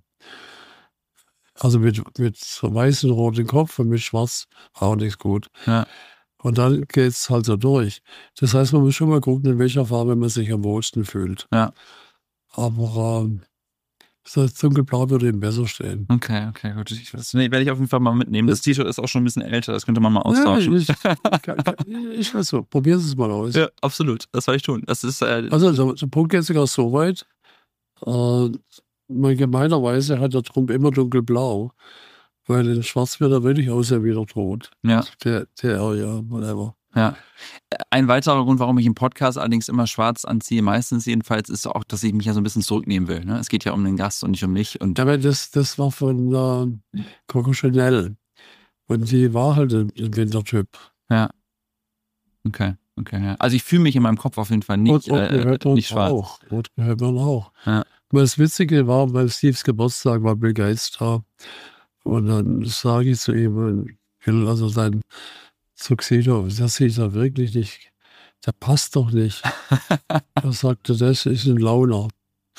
Also mit, mit so weißen roten Kopf und mit schwarz auch nichts gut. Ja. Und dann geht es halt so durch. Das heißt, man muss schon mal gucken, in welcher Farbe man sich am wohlsten fühlt. Ja. Aber ähm, das dunkelblau würde ihm besser stehen. Okay, okay, gut. Ich, das nee, werde ich auf jeden Fall mal mitnehmen. Das T-Shirt ist auch schon ein bisschen älter, das könnte man mal austauschen. Ja, ich, ich weiß so, probieren Sie es mal aus. Ja, absolut. Das soll ich tun. Das ist, äh, also der, der Punkt geht sogar so weit, äh, man gemeinerweise hat der Trump immer dunkelblau, weil in Schwarz wird er wirklich aussehen wie der Tod. Ja. Der, der, ja, whatever. Ja. Ein weiterer Grund, warum ich im Podcast allerdings immer schwarz anziehe, meistens jedenfalls, ist auch, dass ich mich ja so ein bisschen zurücknehmen will. Ne? Es geht ja um den Gast und nicht um mich. Und Aber das, das war von äh, Coco Chanel. Und die war halt ein Wintertyp. Ja. Okay, okay. Ja. Also ich fühle mich in meinem Kopf auf jeden Fall nicht, Rot, äh, Rot nicht schwarz. Auch. Rot gehört man auch. Ja. Aber das Witzige war, bei Steves Geburtstag war Bill Gates da. Und dann sage ich zu ihm, Bill, also sein Tuxedo, das sieht er wirklich nicht, der passt doch nicht. Er sagte, das ist ein Launer.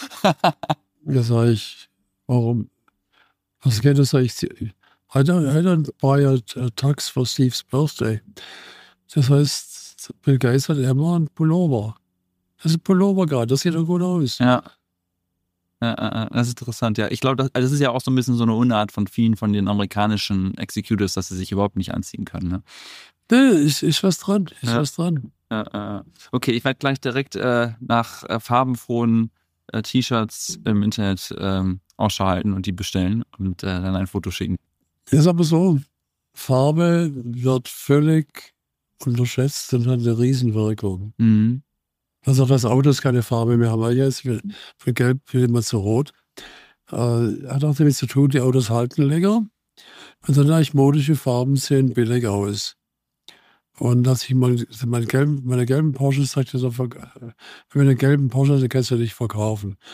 Da sage ich, warum? Was geht das? Ich, I don't, I don't buy a, a tux for Steve's birthday. Das heißt, Bill Gates hat immer einen Pullover. Das ist ein Pullover gerade, das sieht doch gut aus. Ja. Ja, das ist interessant, ja. Ich glaube, das, das ist ja auch so ein bisschen so eine Unart von vielen von den amerikanischen Executives, dass sie sich überhaupt nicht anziehen können. Ne? Nee, ist, ist was dran, ist ja. was dran. Ja, äh, okay, ich werde gleich direkt äh, nach äh, farbenfrohen äh, T-Shirts im Internet ähm, Ausschau halten und die bestellen und äh, dann ein Foto schicken. Ist aber so, Farbe wird völlig unterschätzt und hat eine Riesenwirkung. Mhm. Also das Auto ist keine Farbe mehr, aber jetzt von Gelb wird immer zu Rot. Äh, hat auch damit zu tun, die Autos halten länger. Und dann eigentlich modische Farben sehen billig aus. Und dass ich mal, meine gelben, meine gelben Porsche sagt, für einen gelben Porsche, den kannst du nicht verkaufen.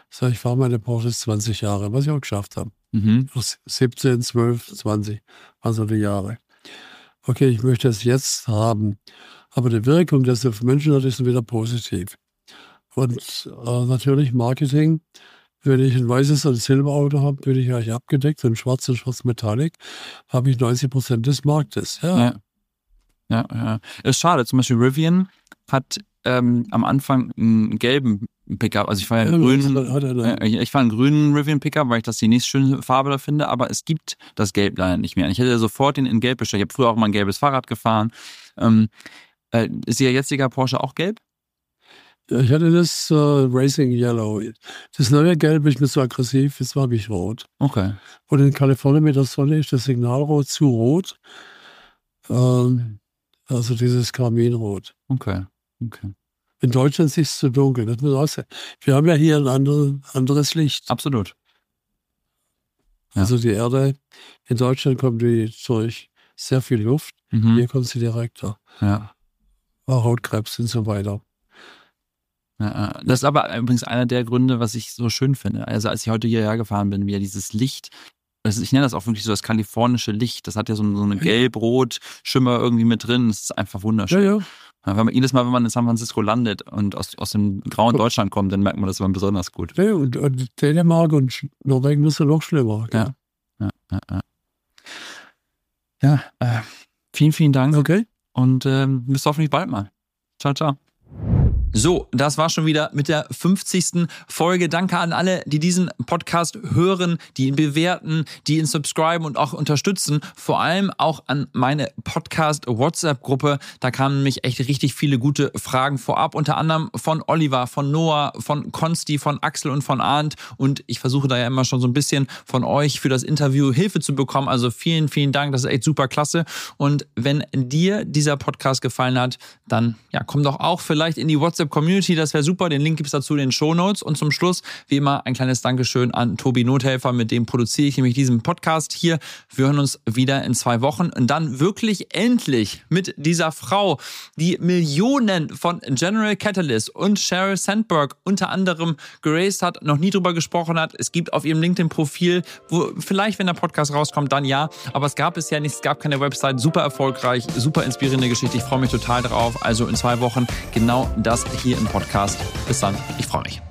Sag, ich fahre meine Porsche zwanzig Jahre, was ich auch geschafft habe. Mhm. siebzehn, zwölf, zwanzig, also die Jahre. Okay, ich möchte es jetzt haben. Aber die Wirkung, die es auf Menschen hat, ist wieder positiv. Und äh, natürlich Marketing. Wenn ich ein weißes und ein Silberauto habe, bin ich eigentlich abgedeckt. Und schwarz und schwarz Metallic habe ich neunzig Prozent des Marktes. Ja. Ja. Ja, ja. Ist schade. Zum Beispiel Rivian hat ähm, am Anfang einen gelben Pickup. Also ich fahre ja einen Ja, grünen, hat er dann. äh, ich fahre einen grünen Rivian Pickup, weil ich das die nächstschöne Farbe da finde. Aber es gibt das Gelb leider nicht mehr. Ich hätte sofort den in Gelb bestellt. Ich habe früher auch mal ein gelbes Fahrrad gefahren. Ähm, äh, ist Ihr jetziger Porsche auch gelb? Ja, ich hatte das äh, Racing Yellow. Das neue Gelb ist mir so aggressiv, jetzt habe ich rot. Okay. Und in Kalifornien mit der Sonne ist das Signalrot zu rot. Ähm, also dieses Karminrot. Okay. Okay. In Deutschland ist es zu dunkel. Das muss auch sein. Wir haben ja hier ein andere, anderes Licht. Absolut. Ja. Also die Erde, in Deutschland kommt die durch sehr viel Luft. Mhm. Hier kommt sie direkter. Ja. Hautkrebs und so weiter. Ja, das ist aber übrigens einer der Gründe, was ich so schön finde. Also als ich heute hierher gefahren bin, wieder dieses Licht, das, ich nenne das auch wirklich so das kalifornische Licht, das hat ja so, so eine gelb-rot-Schimmer irgendwie mit drin, das ist einfach wunderschön. Ja, ja. Ja, wenn man jedes Mal, wenn man in San Francisco landet und aus, aus dem grauen Deutschland kommt, dann merkt man das immer besonders gut. Ja, und, und Dänemark und Norwegen ist ja noch schlimmer. Ja, ja, ja. Ja, ja äh, vielen, vielen Dank. Okay. Und ähm, bis hoffentlich bald mal. Ciao, ciao. So, das war schon wieder mit der fünfzigsten Folge. Danke an alle, die diesen Podcast hören, die ihn bewerten, die ihn subscriben und auch unterstützen. Vor allem auch an meine Podcast-WhatsApp-Gruppe. Da kamen nämlich echt richtig viele gute Fragen vorab. Unter anderem von Oliver, von Noah, von Konsti, von Axel und von Arndt. Und ich versuche da ja immer schon so ein bisschen von euch für das Interview Hilfe zu bekommen. Also vielen, vielen Dank. Das ist echt super klasse. Und wenn dir dieser Podcast gefallen hat, dann ja, komm doch auch vielleicht in die WhatsApp-Community, das wäre super. Den Link gibt es dazu in den Shownotes. Und zum Schluss, wie immer, ein kleines Dankeschön an Tobi Nothelfer, mit dem produziere ich nämlich diesen Podcast hier. Wir hören uns wieder in zwei Wochen und dann wirklich endlich mit dieser Frau, die Millionen von General Catalyst und Sheryl Sandberg unter anderem geraced hat, noch nie drüber gesprochen hat. Es gibt auf ihrem LinkedIn-Profil, wo vielleicht, wenn der Podcast rauskommt, dann ja. Aber es gab bisher nichts, es gab keine Website. Super erfolgreich, super inspirierende Geschichte. Ich freue mich total drauf. Also in zwei Wochen genau das hier im Podcast. Bis dann, ich freue mich.